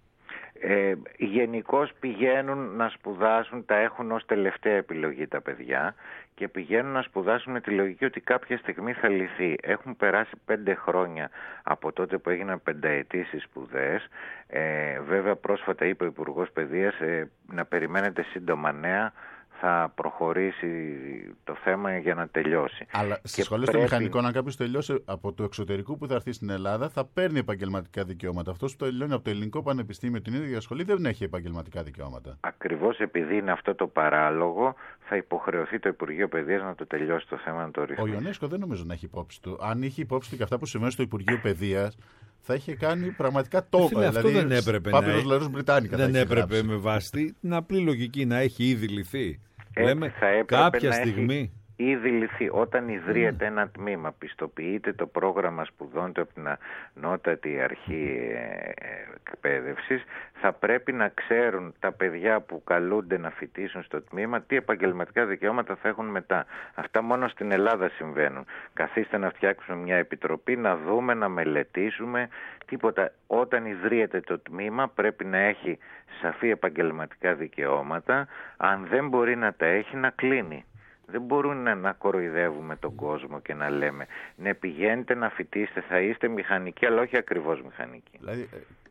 Γενικώς πηγαίνουν να σπουδάσουν, τα έχουν ως τελευταία επιλογή τα παιδιά και πηγαίνουν να σπουδάσουν με τη λογική ότι κάποια στιγμή θα λυθεί. Έχουν περάσει 5 χρόνια από τότε που έγιναν 5ετήσεις οι σπουδές. Βέβαια πρόσφατα είπε ο Υπουργός Παιδείας να περιμένετε σύντομα νέα, θα προχωρήσει το θέμα για να τελειώσει. Αλλά στις σχολές των μηχανικών, αν κάποιος τελειώσει από το εξωτερικό που θα έρθει στην Ελλάδα, θα παίρνει επαγγελματικά δικαιώματα. Αυτός που τελειώνει από το ελληνικό πανεπιστήμιο την ίδια σχολή δεν έχει επαγγελματικά δικαιώματα. Ακριβώς επειδή είναι αυτό το παράλογο, θα υποχρεωθεί το Υπουργείο Παιδείας να το τελειώσει το θέμα, να το ρυθμίσει. Ο Ιονέσκο δεν νομίζω να έχει υπόψη του. Αν είχε υπόψη του και αυτά που συμβαίνουν στο Υπουργείο Παιδείας, θα είχε κάνει πραγματικά τόπο. Αυτό δεν έπρεπε δεν έπρεπε με βάση την απλή λογική να έχει ήδη λυθεί. Λέμε θα κάποια στιγμή. Ήδη λυθεί. Όταν ιδρύεται ένα τμήμα, πιστοποιείται το πρόγραμμα σπουδών του από την ανώτατη αρχή εκπαίδευσης, θα πρέπει να ξέρουν τα παιδιά που καλούνται να φοιτήσουν στο τμήμα τι επαγγελματικά δικαιώματα θα έχουν μετά. Αυτά μόνο στην Ελλάδα συμβαίνουν. Καθίστε να φτιάξουμε μια επιτροπή, να δούμε, να μελετήσουμε. Τίποτα. Όταν ιδρύεται το τμήμα πρέπει να έχει σαφή επαγγελματικά δικαιώματα. Αν δεν μπορεί να τα έχει, να κλείνει. Δεν μπορούν να κοροϊδεύουμε τον κόσμο και να λέμε ναι, πηγαίνετε να φοιτήσετε, θα είστε μηχανικοί, αλλά όχι ακριβώς μηχανικοί. Δηλαδή,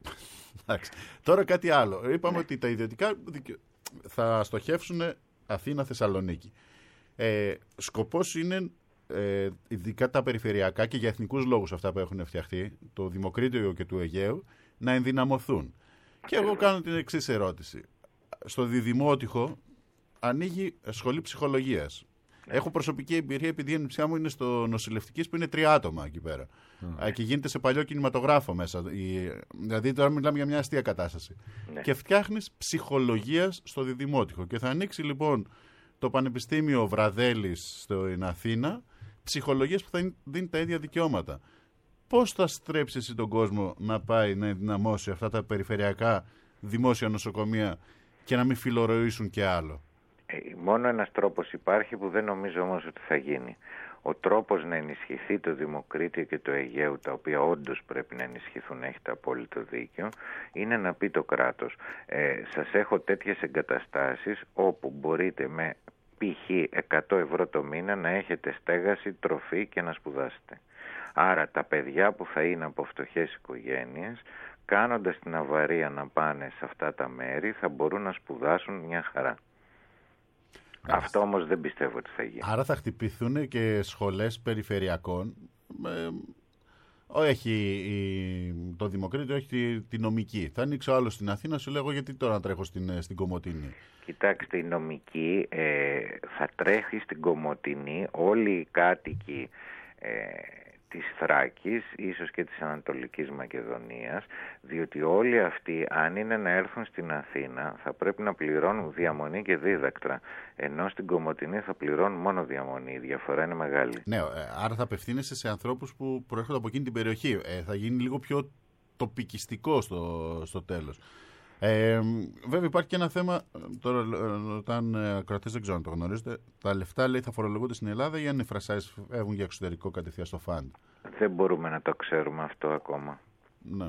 τώρα κάτι άλλο. Είπαμε ότι τα ιδιωτικά θα στοχεύσουν Αθήνα-Θεσσαλονίκη. Σκοπός είναι, ειδικά τα περιφερειακά και για εθνικούς λόγους αυτά που έχουν φτιαχτεί, το Δημοκρίτιο και του Αιγαίου, να ενδυναμωθούν. Και εγώ κάνω την εξής ερώτηση. Στο Διδημότυχο ανοίγει σχολή ψυχολογίας. Έχω προσωπική εμπειρία επειδή η νηψιά μου είναι στο νοσηλευτικής που είναι 3 άτομα εκεί πέρα. Και γίνεται σε παλιό κινηματογράφο μέσα. Δηλαδή τώρα μιλάμε για μια αστεία κατάσταση. Και φτιάχνεις ψυχολογίας στο Διδημότυχο. Και θα ανοίξει λοιπόν το Πανεπιστήμιο Βραδέλης στην Αθήνα, ψυχολογίας που θα δίνει τα ίδια δικαιώματα. πώς θα στρέψει εσύ τον κόσμο να πάει να ενδυναμώσει αυτά τα περιφερειακά δημόσια νοσοκομεία και να μην φιλορροήσουν και άλλο? Μόνο ένας τρόπος υπάρχει που δεν νομίζω όμως ότι θα γίνει. Ο τρόπος να ενισχυθεί το Δημοκρίτιο και το Αιγαίου, τα οποία όντως πρέπει να ενισχυθούν, έχετε απόλυτο δίκιο, είναι να πει το κράτος. Σας έχω τέτοιες εγκαταστάσεις όπου μπορείτε με π.χ. 100 ευρώ το μήνα να έχετε στέγαση, τροφή και να σπουδάσετε. Άρα τα παιδιά που θα είναι από φτωχές οικογένειες, κάνοντας την αβαρία να πάνε σε αυτά τα μέρη, θα μπορούν να σπουδάσουν μια χαρά. Αυτό όμως δεν πιστεύω ότι θα γίνει. Άρα θα χτυπηθούν και σχολές περιφερειακών. Έχει το Δημοκρίτιο, έχει τη νομική. Θα ανοίξω άλλο στην Αθήνα, σου λέγω γιατί τώρα τρέχω στην Κομοτηνή. Κοιτάξτε, η νομική θα τρέχει στην Κομοτηνή, όλοι οι κάτοικοι της Θράκης, ίσως και της Ανατολικής Μακεδονίας, διότι όλοι αυτοί, αν είναι να έρθουν στην Αθήνα, θα πρέπει να πληρώνουν διαμονή και δίδακτρα, ενώ στην Κομοτηνή θα πληρώνουν μόνο διαμονή. Η διαφορά είναι μεγάλη. Ναι, άρα θα απευθύνεσαι σε ανθρώπους που προέρχονται από εκείνη την περιοχή. Θα γίνει λίγο πιο τοπικιστικό στο τέλος. Βέβαια υπάρχει και ένα θέμα, τώρα όταν κρατές δεν ξέρω αν το γνωρίζετε, τα λεφτά λέει θα φορολογούνται στην Ελλάδα ή αν οι φρασάες φεύγουν για εξωτερικό κατευθείαν στο φαντ? Δεν μπορούμε να το ξέρουμε αυτό ακόμα. Ναι.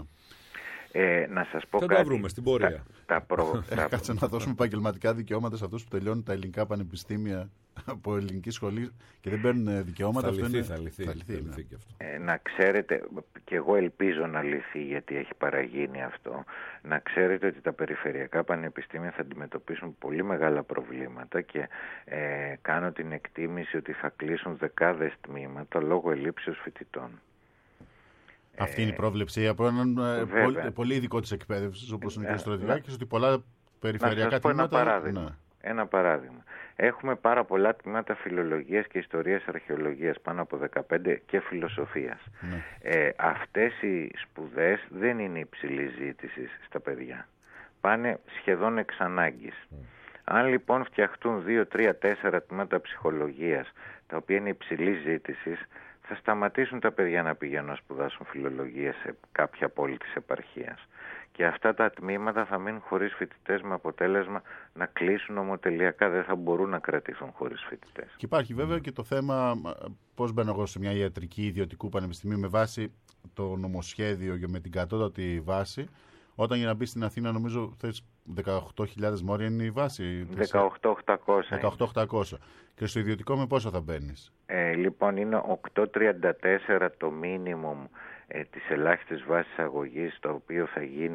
Να σας πω θα κάτι. Τα βρούμε στην πορεία. Κάτσε να δώσουμε επαγγελματικά δικαιώματα σε αυτούς που τελειώνουν τα ελληνικά πανεπιστήμια από ελληνική σχολή και δεν παίρνουν δικαιώματα. Θα λυθεί και αυτό. Να ξέρετε, και εγώ ελπίζω να λυθεί γιατί έχει παραγίνει αυτό, να ξέρετε ότι τα περιφερειακά πανεπιστήμια θα αντιμετωπίσουν πολύ μεγάλα προβλήματα και κάνω την εκτίμηση ότι θα κλείσουν δεκάδες τμήματα λόγω ελλείψεως φοιτητών. Αυτή είναι η πρόβλεψη από έναν πολύ ειδικό της εκπαίδευσης, όπως είναι ο κ. Στρατηγάκης, ότι πολλά περιφερειακά τμήματα. Ένα παράδειγμα. Έχουμε πάρα πολλά τμήματα φιλολογίας και ιστορίας αρχαιολογίας, πάνω από 15, και φιλοσοφίας. Ναι. Αυτές οι σπουδές δεν είναι υψηλή ζήτηση στα παιδιά. Πάνε σχεδόν εξ ανάγκης. Αν λοιπόν φτιαχτούν 2, 3, 4 τμήματα ψυχολογίας, τα οποία είναι υψηλή ζήτηση, θα σταματήσουν τα παιδιά να πηγαίνουν να σπουδάσουν φιλολογία σε κάποια πόλη της επαρχίας. Και αυτά τα τμήματα θα μείνουν χωρίς φοιτητές, με αποτέλεσμα να κλείσουν ομοτελειακά. Δεν θα μπορούν να κρατηθούν χωρίς φοιτητές. Και υπάρχει βέβαια και το θέμα πώς μπαίνω εγώ σε μια ιατρική ιδιωτικού πανεπιστημίου με βάση το νομοσχέδιο και με την κατώτατη βάση. Όταν για να μπει στην Αθήνα, νομίζω θες 18.000 μόρια είναι η βάση. 18.800. Και στο ιδιωτικό με πόσο θα μπαίνεις? Λοιπόν, είναι 8.34 το μίνιμουμ της ελάχιστης βάσης αγωγής, το οποίο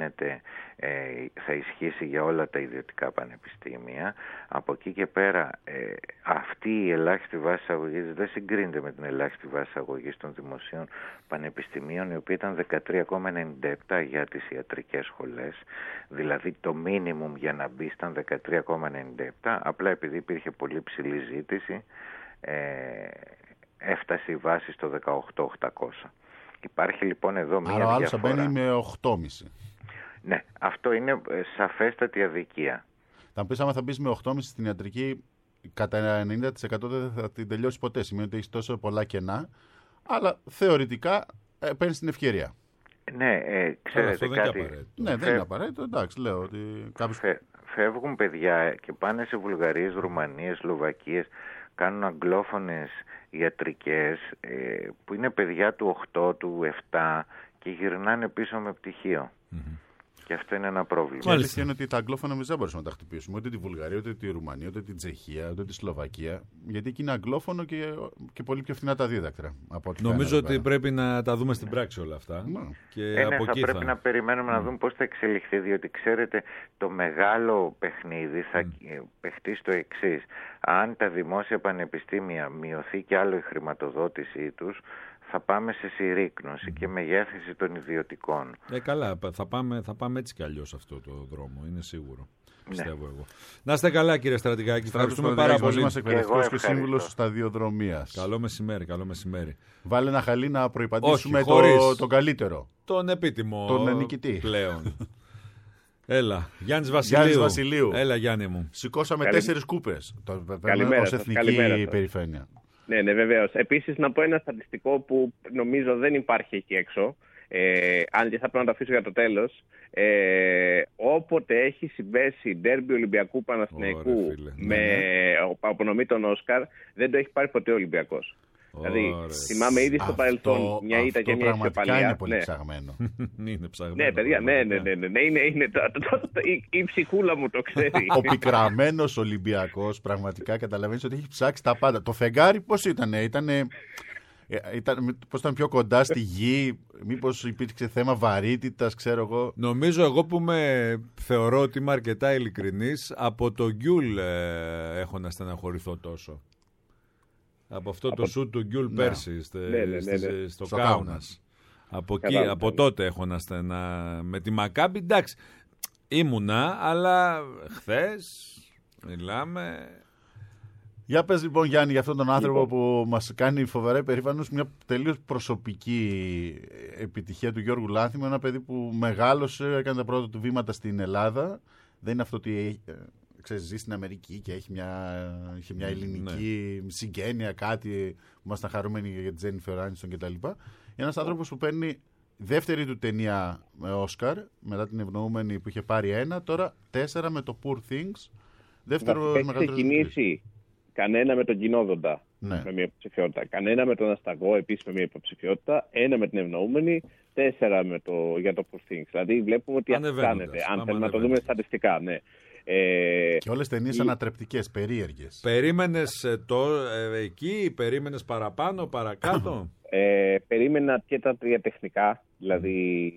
θα ισχύσει για όλα τα ιδιωτικά πανεπιστήμια. Από εκεί και πέρα αυτή η ελάχιστη βάση αγωγής δεν συγκρίνεται με την ελάχιστη βάση αγωγής των δημοσίων πανεπιστημίων, η οποία ήταν 13,97 για τις ιατρικές σχολές. Δηλαδή το μίνιμουμ για να μπει ήταν 13,97, απλά επειδή υπήρχε πολύ ψηλή ζήτηση έφτασε η βάση στο 18.800. Υπάρχει λοιπόν εδώ μία διαφορά. Άρα ο άλλος θα μπαίνει με 8,5. Ναι, αυτό είναι σαφέστατη αδικία. Θα πεις, άμα θα μπεις με 8,5 στην ιατρική, κατά 90% δεν θα την τελειώσει ποτέ. Σημαίνει ότι έχεις τόσο πολλά κενά, αλλά θεωρητικά παίρνεις την ευκαιρία. Ναι, ξέρετε κάτι. Ναι, δεν είναι απαραίτητο. Εντάξει, λέω ότι κάποιος... Φεύγουν παιδιά και πάνε σε Βουλγαρίες, Ρουμανίες, Σλοβακίες, κάνουν αγγλόφωνες ιατρικές που είναι παιδιά του 8, του 7 και γυρνάνε πίσω με πτυχίο. Και αυτό είναι ένα πρόβλημα. Και αλήθεια είναι ότι τα αγγλόφωνα εμείς δεν μπορούσαμε να τα χτυπήσουμε. Ούτε τη Βουλγαρία, ούτε τη Ρουμανία, ούτε την Τσεχία, ούτε τη Σλοβακία. Γιατί εκεί είναι αγγλόφωνο και πολύ πιο φθηνά τα δίδακτρα. Νομίζω ότι πρέπει να τα δούμε στην πράξη όλα αυτά. Και από θα πρέπει να περιμένουμε να δούμε πώς θα εξελιχθεί. Διότι ξέρετε, το μεγάλο παιχνίδι θα παιχτεί στο εξής. Αν τα δημόσια πανεπιστήμια μειωθεί κι άλλο η χρηματοδότησή τους, θα πάμε σε συρρίκνωση και μεγέθυνση των ιδιωτικών. Καλά, θα πάμε έτσι κι αλλιώς αυτό το δρόμο, είναι σίγουρο. Πιστεύω εγώ. Να είστε καλά, κύριε Στρατηγάκη. Ευχαριστούμε πάρα πολύ. Είμαστε εκπαιδευτικός και σύμβουλος σταδιοδρομίας. Καλό μεσημέρι. Βάλε ένα χαλί να προϋπαντήσουμε τον καλύτερο. Τον επίτιμο. Τον νικητή. Πλέον. Έλα, Γιάννης Βασιλείου. Έλα, Γιάννη μου. Σηκώσαμε 4 κούπες. Καλημέρα ως εθνική περηφάνεια. Ναι, βεβαίως. Επίσης, να πω ένα στατιστικό που νομίζω δεν υπάρχει εκεί έξω. Αν και θα πρέπει να το αφήσω για το τέλος. Όποτε έχει συμπέσει ντέρμπι Ολυμπιακού Παναθηναϊκού με απονομή των Όσκαρ, δεν το έχει πάρει ποτέ ο Ολυμπιακός. Δηλαδή, θυμάμαι ήδη στο παρελθόν μια ήττα και μια ισοπαλία. Είναι πολύ ψαγμένο. Είναι ψαγμένο. Ναι, παιδιά, ναι. Η ψυχούλα μου το ξέρει. Ο πικραμένος Ολυμπιακός πραγματικά καταλαβαίνεις ότι έχει ψάξει τα πάντα. Το φεγγάρι πώς ήτανε. Πώς ήταν πιο κοντά στη γη, μήπως υπήρξε θέμα βαρύτητας, ξέρω εγώ. Νομίζω εγώ που θεωρώ ότι είμαι αρκετά ειλικρινής, από το Γκιουλ έχω να στεναχωρηθώ τόσο. Από αυτό το σουτ του Γκιουλ πέρσι στο Κάουνας. Από τότε έχω να με τη Μακάμπι, εντάξει, ήμουνα, αλλά χθες μιλάμε... Για πες λοιπόν, Γιάννη, για αυτόν τον άνθρωπο που μας κάνει φοβερά υπερήφανος, μια τελείως προσωπική επιτυχία του Γιώργου Λάνθιμου, ένα παιδί που μεγάλωσε, έκανε τα πρώτα του βήματα στην Ελλάδα. Δεν είναι αυτό ότι ζει στην Αμερική και είχε μια ελληνική συγγένεια, κάτι που ήμασταν χαρούμενοι για τη Τζένιφερ Άνιστον κτλ. Είναι ένας άνθρωπος που παίρνει δεύτερη του ταινία με Όσκαρ, μετά την ευνοούμενη που είχε πάρει 1, τώρα 4 με το Poor Things. Δεύτερο μεγαλύτερο. Κανένα με τον Κοινόδοντα με μια υποψηφιότητα. Κανένα με τον Ασταγό επίσης με μια υποψηφιότητα. 1 με την ευνοούμενη. 4 για το Poor Things. Δηλαδή βλέπουμε ότι αυξάνεται. Αν θέλουμε να το δούμε στατιστικά. Ναι. Και όλες ταινίες ανατρεπτικές, περίεργες. Περίμενες εκεί, περίμενες παραπάνω, παρακάτω? Περίμενα και τα τρία τεχνικά. Δηλαδή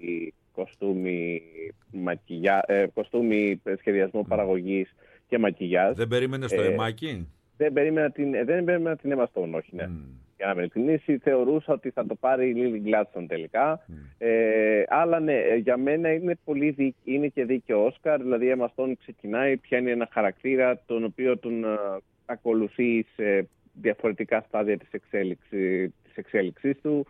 κοστούμι, σχεδιασμό παραγωγής και μακιγιάζ. Δεν περίμενες το Εμάκι? Δεν περίμενα την Emma Stone, όχι, ναι. Για να με ειλικρινήσει, θεωρούσα ότι θα το πάρει η Lily Gladstone τελικά. Αλλά ναι, για μένα είναι και δίκαιο Όσκαρ. Δηλαδή η Emma Stone ξεκινάει, πιάνει ένα χαρακτήρα τον οποίο τον ακολουθεί σε διαφορετικά στάδια της εξέλιξης του.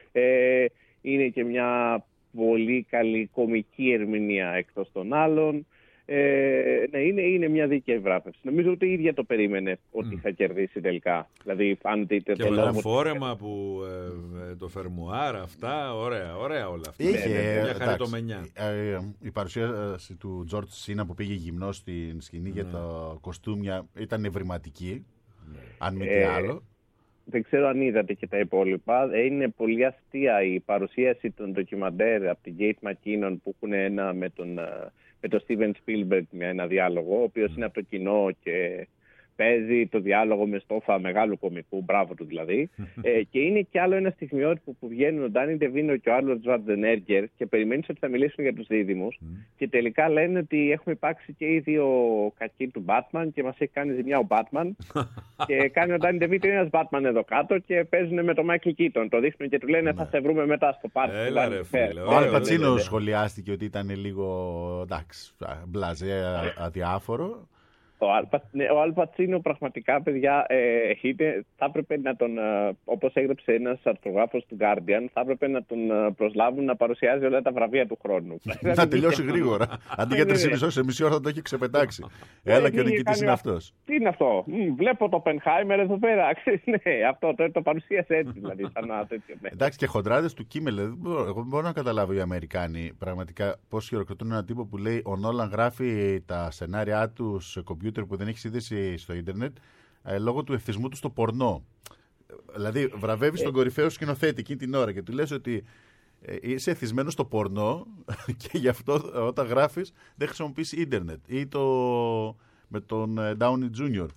Είναι και μια πολύ καλή κομική ερμηνεία εκτός των άλλων. Ναι, είναι μια δίκαιη βράβευση. Νομίζω ότι η ίδια το περίμενε ότι θα κερδίσει τελικά. Δηλαδή, αν δείτε και με το φόρεμα που το φερμουάρ, αυτά, ωραία όλα αυτά. Είχε μια χαριτομενιά. Η παρουσίαση του Τζορτ Σίνα που πήγε γυμνό στην σκηνή για τα κοστούμια ήταν ευρηματική, αν μη τι άλλο. Δεν ξέρω αν είδατε και τα υπόλοιπα. Είναι πολύ αστεία η παρουσίαση των ντοκιμαντέρ από την Kate McKinnon που έχουν ένα με τον Steven Spielberg, ένα διάλογο, ο οποίος είναι από το κοινό και παίζει το διάλογο με στόφα μεγάλου κωμικού, μπράβο του δηλαδή. Και είναι κι άλλο ένα στιγμιότυπο που βγαίνουν ο Ντάνι Ντεβίνο και ο Άρνολντ Σβαρτζενέγκερ και περιμένεις ότι θα μιλήσουν για τους δίδυμους. Και τελικά λένε ότι έχουμε υπάρξει και οι δύο κακοί του Batman και μας έχει κάνει ζημιά ο Batman. Και κάνει ο Ντάνι Ντεβίνο ένας Batman εδώ κάτω και παίζουν με τον Μάικλ Κίτον. Το δείχνουν και του λένε θα σε βρούμε μετά στο πάρτι. Ο Αλ Πατσίνο σχολιάστηκε ότι ήταν λίγο μπλαζέ, αδιάφορο. Ο Αλ Πατσίνο πραγματικά, παιδιά, θα έπρεπε να τον, όπως έγραψε ένας αρθρογράφος του Guardian, θα έπρεπε να τον προσλάβουν να παρουσιάζει όλα τα βραβεία του χρόνου. Θα τελειώσει γρήγορα. Αντί για 3,5 ώρες, σε μισή ώρα θα το έχει ξεπετάξει. Έλα και ο νικητής είναι αυτός. Τι είναι αυτό? Βλέπω το Oppenheimer εδώ πέρα. Ναι, αυτό το παρουσίασε έτσι δηλαδή. Εντάξει, και χοντράδες του Κίμελ. Εγώ δεν μπορώ να καταλάβω οι Αμερικάνοι πραγματικά πώς χειροκροτούν έναν τύπο που λέει ο Νόλαν γράφει τα σενάρια του σε κομπιούτερ που δεν έχει σύνδεση στο ίντερνετ λόγω του ευθυσμού του στο πορνό. Δηλαδή, βραβεύει τον κορυφαίο σκηνοθέτη εκείνη την ώρα και του λες ότι είσαι εθισμένος στο πορνό και γι' αυτό όταν γράφεις δεν χρησιμοποιείς ίντερνετ. Ή με τον Downey Jr.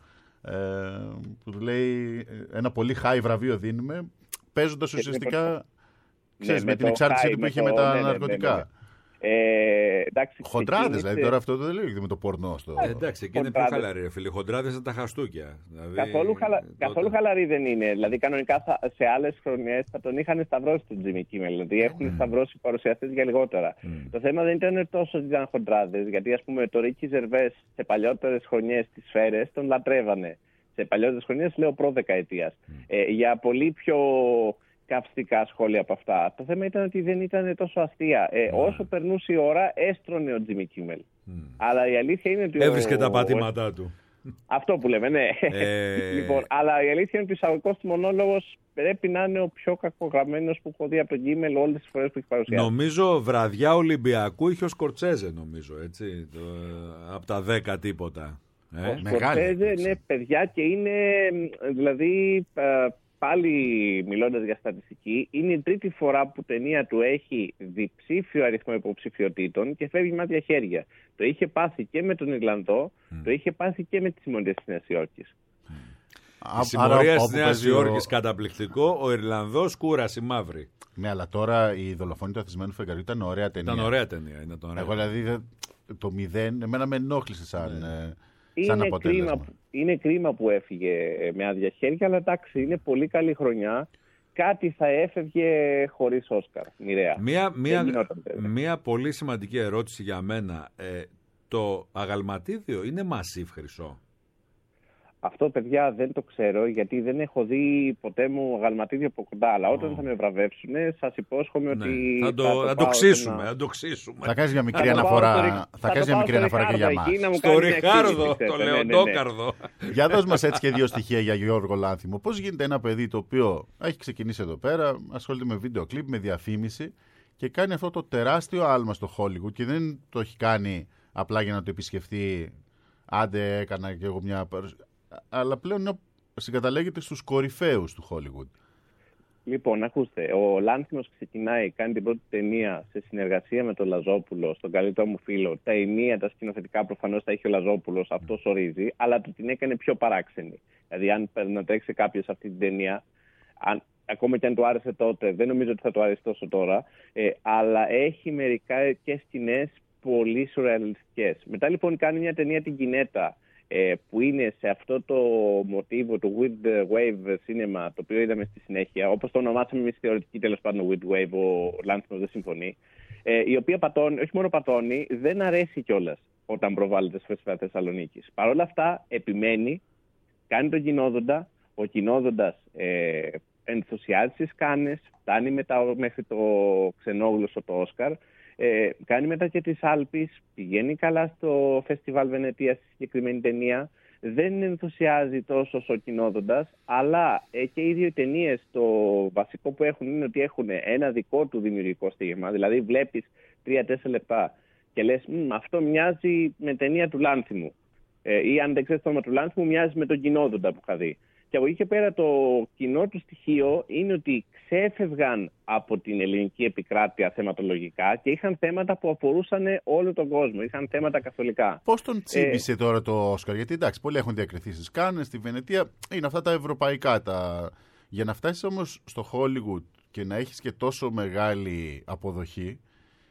Που του λέει ένα πολύ high βραβείο δίνουμε, παίζοντας ουσιαστικά με την εξάρτησή του που είχε με τα ναρκωτικά. Χοντράδες, δηλαδή τώρα αυτό δεν λέγεται με το πορνό. Εντάξει, εκεί είναι πιο χαλαρή, ρε φίλε. Χοντράδες είναι τα χαστούκια. Δηλαδή, καθόλου χαλαρή δεν είναι. Δηλαδή, κανονικά σε άλλες χρονιές θα τον είχαν σταυρώσει τον Jimmy Kimmel. Δηλαδή, έχουν σταυρώσει παρουσιαστές για λιγότερα. Το θέμα δεν ήταν τόσο ότι ήταν χοντράδες, γιατί ας πούμε το Ricky Gervais σε παλιότερες χρονιές τις σφαίρες τον λατρεύανε. Σε παλιότερες χρονιές, λέω προ-δεκαετίας. Για πολύ πιο καυστικά σχόλια από αυτά. Το θέμα ήταν ότι δεν ήταν τόσο αστεία. Όσο περνούσε η ώρα, έστρωνε ο Jimmy Kimmel. Αλλά η αλήθεια είναι ότι έβρισκε τα πατήματά του. Αυτό που λέμε, ναι. Λοιπόν, αλλά η αλήθεια είναι ότι ο εισαγωγικός του μονόλογος πρέπει να είναι ο πιο κακογραμμένος που έχω δει από τον Γκίμελ όλες τις φορές που έχει παρουσιάσει. Νομίζω βραδιά Ολυμπιακού είχε ο Σκορτσέζε, νομίζω, έτσι, από τα 10 τίποτα. Ο Σκορτσέζε, ναι, παιδιά, και είναι, δηλαδή, πάλι μιλώντας για στατιστική, είναι η τρίτη φορά που ταινία του έχει διψήφιο αριθμό υποψηφιωτήτων και φεύγει μάτια χέρια. Το είχε πάθει και με τον Ιρλανδό, το είχε πάθει και με τις συμμορίες της Νέας Υόρκης. Η συμμορία της Νέας Υόρκης καταπληκτικό, ο Ιρλανδός κούραση μαύρη. Ναι, αλλά τώρα η δολοφονία του αθισμένου φεγγαριού ήταν ωραία ταινία. Ήταν ωραία ταινία. Εγώ δηλαδή το 0 εμένα με ενόχλησε σαν είναι κρίμα που έφυγε με άδεια χέρια, αλλά εντάξει, είναι πολύ καλή χρονιά. Κάτι θα έφευγε χωρίς Όσκαρ, μοιραία. Μία πολύ σημαντική ερώτηση για μένα. Το αγαλματίδιο είναι μασίβ χρυσό? Αυτό, παιδιά, δεν το ξέρω, γιατί δεν έχω δει ποτέ μου αγαλματίδιο από κοντά. Αλλά όταν θα με βραβεύσουν, σας υπόσχομαι ότι. Θα το ξύσουμε. Θα κάνεις μια μικρή αναφορά. Θα κάνεις μια μικρή αναφορά και για μας. Στο Ριχάρδο, το Λεοντόκαρδο. Για δώσ' μας έτσι και δύο στοιχεία για Γιώργο Λάνθιμο. Πώς γίνεται ένα παιδί το οποίο έχει ξεκινήσει εδώ πέρα, ασχολείται με βίντεο κλιπ, με διαφήμιση και κάνει αυτό το τεράστιο άλμα στο Hollywood και δεν το έχει κάνει απλά για να το επισκεφτεί. Άντε, έκανα και εγώ μια. Αλλά πλέον συγκαταλέγεται στους κορυφαίους του Hollywood. Λοιπόν, ακούστε, ο Λάνθιμος ξεκινάει, κάνει την πρώτη ταινία σε συνεργασία με τον Λαζόπουλο, στον καλύτερο μου φίλο. Τα ενία, τα σκηνοθετικά προφανώς τα έχει ο Λαζόπουλος, αυτός ορίζει, αλλά του την έκανε πιο παράξενη. Δηλαδή, αν να τρέξει κάποιος αυτή την ταινία, ακόμα και αν του άρεσε τότε, δεν νομίζω ότι θα του άρεσε τόσο τώρα, αλλά έχει μερικά και σκηνές πολύ σουρεαλιστικές. Μετά λοιπόν κάνει μια ταινία, την Κινέτα, που είναι σε αυτό το μοτίβο του With Wave Cinema, το οποίο είδαμε στη συνέχεια, όπως το ονομάσαμε εμείς θεωρητική, τέλος πάντων, With Wave, ο Λάνθιμος δεν συμφωνεί, η οποία πατώνει, όχι μόνο πατώνει, δεν αρέσει κιόλας όταν προβάλλεται στο Φεστιβάλ Θεσσαλονίκης. Παρ' όλα αυτά επιμένει, κάνει τον κοινόδοντα, ο κοινόδοντας ενθουσιάζει στις Κάνες, φτάνει μετά μέχρι το ξενόγλωσσο το Όσκαρ, κάνει μετά και τις Άλπεις, πηγαίνει καλά στο Φεστιβάλ Βενετίας στη συγκεκριμένη ταινία, δεν ενθουσιάζει τόσο όσο ο κοινόδοντας, αλλά και οι δύο ταινίες το βασικό που έχουν είναι ότι έχουν ένα δικό του δημιουργικό στίγμα, δηλαδή βλέπεις 3-4 λεπτά και λες αυτό μοιάζει με ταινία του Λάνθιμου, ή αν δεν ξέρεις το όνομα του Λάνθιμου μοιάζει με τον κοινόδοντα που είχα δει. Και από εκεί και πέρα το κοινό του στοιχείο είναι ότι ξέφευγαν από την ελληνική επικράτεια θεματολογικά και είχαν θέματα που αφορούσαν όλο τον κόσμο. Είχαν θέματα καθολικά. Πώς τον τσίμπησε τώρα το Όσκαρ? Γιατί εντάξει, πολλοί έχουν διακριθεί στις Κάνες, στη Βενετία. Είναι αυτά τα ευρωπαϊκά. Για να φτάσεις όμως στο Hollywood και να έχεις και τόσο μεγάλη αποδοχή,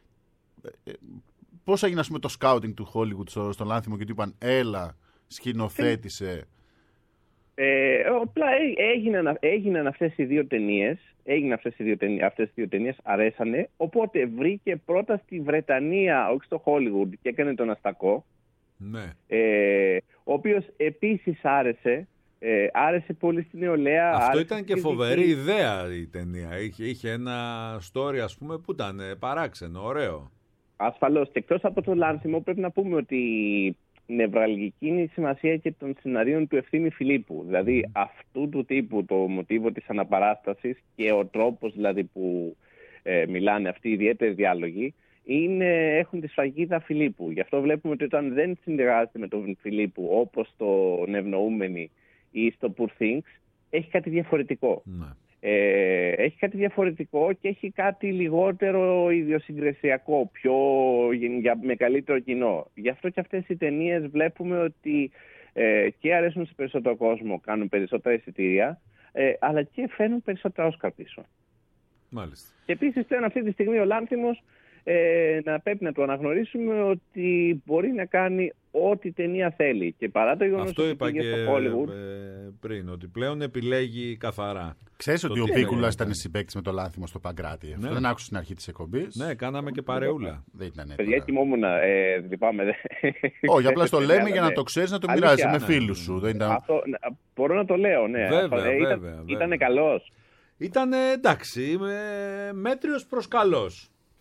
πώς έγινε ας πούμε το σκάουτινγκ του Hollywood στον Λάνθιμο και του είπαν έλα, σκηνοθέτησε? Απλά έγιναν αυτές οι δύο ταινίες, αυτές οι δύο ταινίες αρέσανε, οπότε βρήκε πρώτα στη Βρετανία, όχι στο Hollywood, και έκανε τον Αστακό, ναι. Ο οποίος επίσης άρεσε πολύ στην νεολαία. Αυτό ήταν και φοβερή ιδέα η ταινία, είχε ένα story ας πούμε που ήταν παράξενο, ωραίο. Ασφαλώς, και εκτός από το Λάνθιμο πρέπει να πούμε ότι νευραλγική είναι η σημασία και των σεναρίων του Ευθύμη Φιλίππου. Δηλαδή αυτού του τύπου το μοτίβο της αναπαράστασης και ο τρόπος δηλαδή που μιλάνε αυτοί οι ιδιαίτεροι διάλογοι έχουν τη σφραγίδα Φιλίππου. Γι' αυτό βλέπουμε ότι όταν δεν συνεργάζεται με τον Φιλίππου όπως το Νευνοούμενη ή στο Poor Things, έχει κάτι διαφορετικό. Ναι. Έχει κάτι διαφορετικό και έχει κάτι λιγότερο ιδιοσυγκρασιακό, με καλύτερο κοινό. Γι' αυτό και αυτές οι ταινίες βλέπουμε ότι και αρέσουν σε περισσότερο κόσμο, κάνουν περισσότερα εισιτήρια, αλλά και φέρνουν περισσότερα Όσκαρ πίσω. Μάλιστα. Και επίσης πλέον αυτή τη στιγμή ο Λάνθιμος πρέπει να το αναγνωρίσουμε ότι μπορεί να κάνει ό,τι ταινία θέλει. Και παρά το γεγονός αυτό είπα και στο Hollywood, πριν, ότι πλέον επιλέγει καθαρά. Ξέρεις ότι ο Πίκουλας ήταν συμπαίκτης με το Λάνθιμο στο Παγκράτη? Ναι. Δεν άκουσα στην αρχή της εκπομπής. Ναι, κάναμε και παρεούλα. Δεν ήταν παιδιά, κοιμόμουν. Λυπάμαι. Όχι, απλά το λέμε για να το ξέρεις, να το μοιράζεσαι με φίλους σου. Μπορώ να το λέω, ναι. Βέβαια. Ήταν καλός. Ήταν εντάξει, μέτριος προς καλός.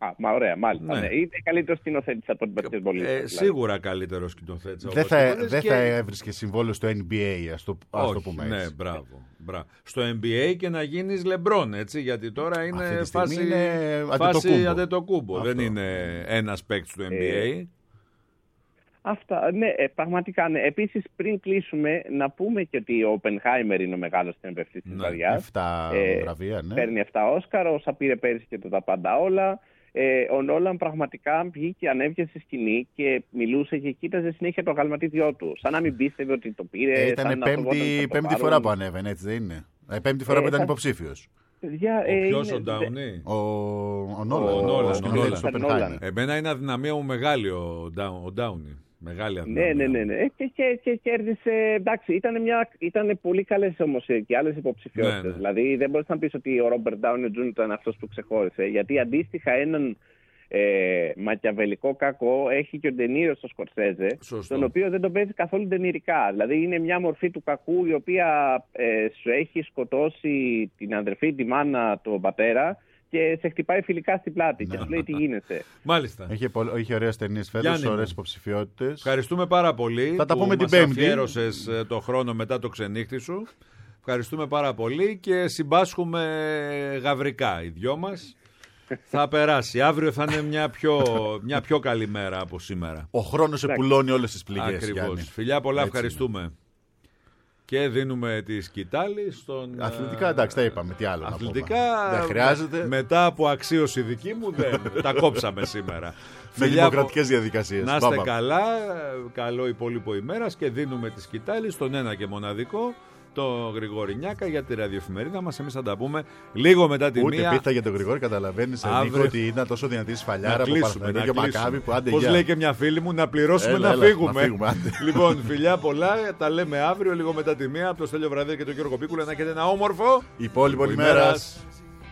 Μα ωραία, μάλιστα. Ναι. Ναι. Είναι καλύτερο σκηνοθέτης από την Μπασκετμπολίστα. Σίγουρα καλύτερο σκηνοθέτης. Δεν θα έβρισκε συμβόλαιο στο NBA, ας το πούμε έτσι. Ναι, μπράβο. Στο NBA και να γίνεις Λεμπρόν, έτσι, γιατί τώρα είναι φάση Αντετοκούμπο. Δεν είναι ένας παίκτης του NBA. Αυτά, ναι, πραγματικά ναι. Επίσης, πριν κλείσουμε, να πούμε και ότι ο Οπενχάιμερ είναι ο μεγάλος θεραπευτής της βαριάς. 7 βραβεία, ναι. Παίρνει 7 Όσκαρ, όσα πήρε πέρυσι και τα πάντα όλα. Ο Νόλαν πραγματικά βγήκε, ανέβηκε στη σκηνή και μιλούσε και κοίταζε συνέχεια το γαλματίδιό του. Σαν να μην πίστευε ότι το πήρε. Ήταν πέμπτη φορά που ανέβαινε, έτσι δεν είναι? Πέμπτη φορά που ήταν υποψήφιος. Ποιος, ο Ντάουνι? Ο Νόλαν. Εμένα είναι αδυναμία μου μεγάλη ο Ντάουνι. Μεγάλη αδυναμία. Ναι. Και κέρδισε. Εντάξει, ήταν πολύ καλές όμως και άλλες υποψηφιότητες. Ναι. Δηλαδή δεν μπορείς να πεις ότι ο Ρόμπερτ Ντάουνι Τζούνι ήταν αυτός που ξεχώρισε. Γιατί αντίστοιχα έναν μακιαβελικό κακό έχει και ο Ντενίρο στο Σκορσέζε, τον οποίο δεν τον παίζει καθόλου ντενιρικά. Δηλαδή είναι μια μορφή του κακού η οποία σου έχει σκοτώσει την αδερφή, τη μάνα, τον πατέρα και σε χτυπάει φιλικά στην πλάτη και σου λέει τι γίνεσαι. Μάλιστα. Είχε ωραίες ταινίες φέτος, ωραίες υποψηφιότητες. Ευχαριστούμε πάρα πολύ. Θα τα πούμε την Πέμπτη. Αφιέρωσες το χρόνο μετά το ξενύχτη σου. Ευχαριστούμε πάρα πολύ και συμπάσχουμε γαβρικά οι δυο μας. Θα περάσει. Αύριο θα είναι μια πιο καλή μέρα από σήμερα. Ο χρόνος επουλώνει όλες τις πληγές. Ακριβώς. Φιλιά πολλά, ευχαριστούμε. Και δίνουμε τη σκητάλη στον... Αθλητικά, εντάξει, τα είπαμε. Τι άλλο αθλητικά, να πούμε. Δεν χρειάζεται. Μετά από αξίωση δική μου, τα κόψαμε σήμερα. Με δημοκρατικές διαδικασίες. Να είστε καλά, καλό υπόλοιπο ημέρας και δίνουμε τη σκητάλη στον ένα και μοναδικό, το Γρηγόρη Νιάκα, για τη ραδιοεφημερίδα μας. Εμείς θα τα πούμε λίγο μετά τη μία. Ούτε πίτα για τον Γρηγόρη, καταλαβαίνεις Νίκο, ότι είναι τόσο δυνατή σφαλιάρα από Παναθηναϊκό και Μακάμπι που άντε. Πώς λέει και μια φίλη μου, να πληρώσουμε να φύγουμε. Λοιπόν, φιλιά πολλά, τα λέμε αύριο λίγο μετά τη μία από το Στέλιο Βραδία και τον Γιώργο Πίκουλα. Να έχετε ένα όμορφο υπόλοιπο ημέρας.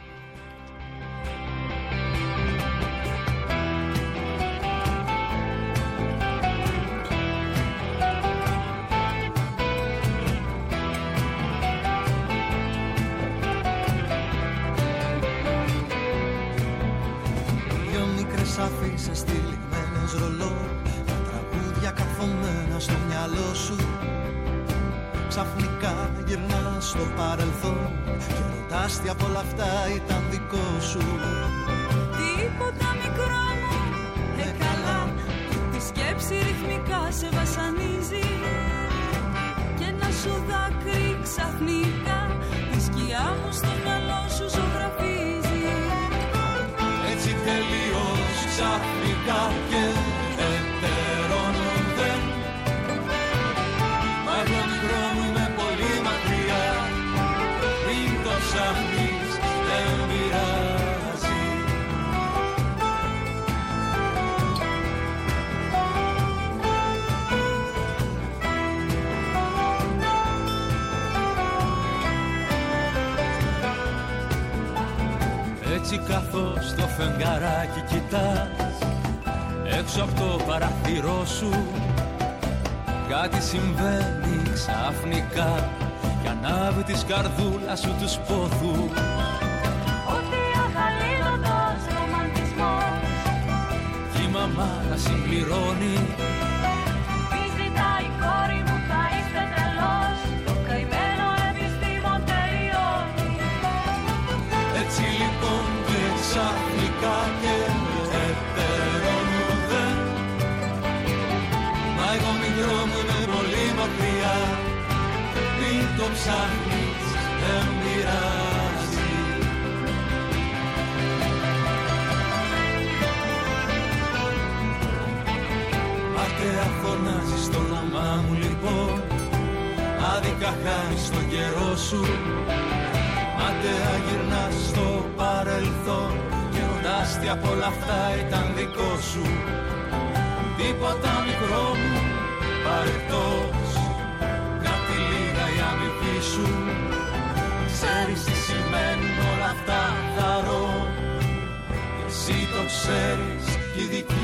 Αφήσεις στυλιγμένες ρολό, τα τραγούδια καθομένα στο μυαλό σου. Ξαφνικά γυρνάς στο παρελθόν και ρωτάς τι απ' όλα αυτά ήταν δικό σου. Τίποτα μικρό μου, καλά, τη σκέψη ρυθμικά σε βασανίζει. Και ένα σου δάκρυ ξαφνικά τη σκιά μου στο μυαλό σου ζωγραφίζει. Έτσι τελείως ξαφνικά και ετερώνονται. Μα εγώ μικρό μου είμαι πολύ μακριά. Μην το ψάχνεις, δεν πειράζει. Έτσι καθώς το φεγγαράκι κοιτάς έξω από το παραθυρό σου, κάτι συμβαίνει ξαφνικά κι ανάβει της καρδούλας σου τους πόθους. Ότι αχαλήνωτος ρομαντισμός Κι η μαμά να συμπληρώνει. μη ζητάει η κόρη μου, θα είστε τρελός. Το καημένο επιστήμον τελειώνει. Έτσι λοιπόν και ξαφνικά και ετερώνονται. Μα εγώ μικρό μου είμαι πολύ μακριά. Μην το ψάχνεις, δεν πειράζει. Ματέα φωνάζεις το όνομά μου λοιπόν, άδικα χάρης στον καιρό σου. Ματέα γυρνάς στο παρελθόν και ρωτάς τι απ' όλα αυτά ήταν δικό σου. Τίποτα μικρό μου, παρεκτός, κάτι λίγα η αμοιβή σου. Ξέρεις τι σημαίνουν όλα αυτά, χαρώ, και εσύ το ξέρεις κι η δική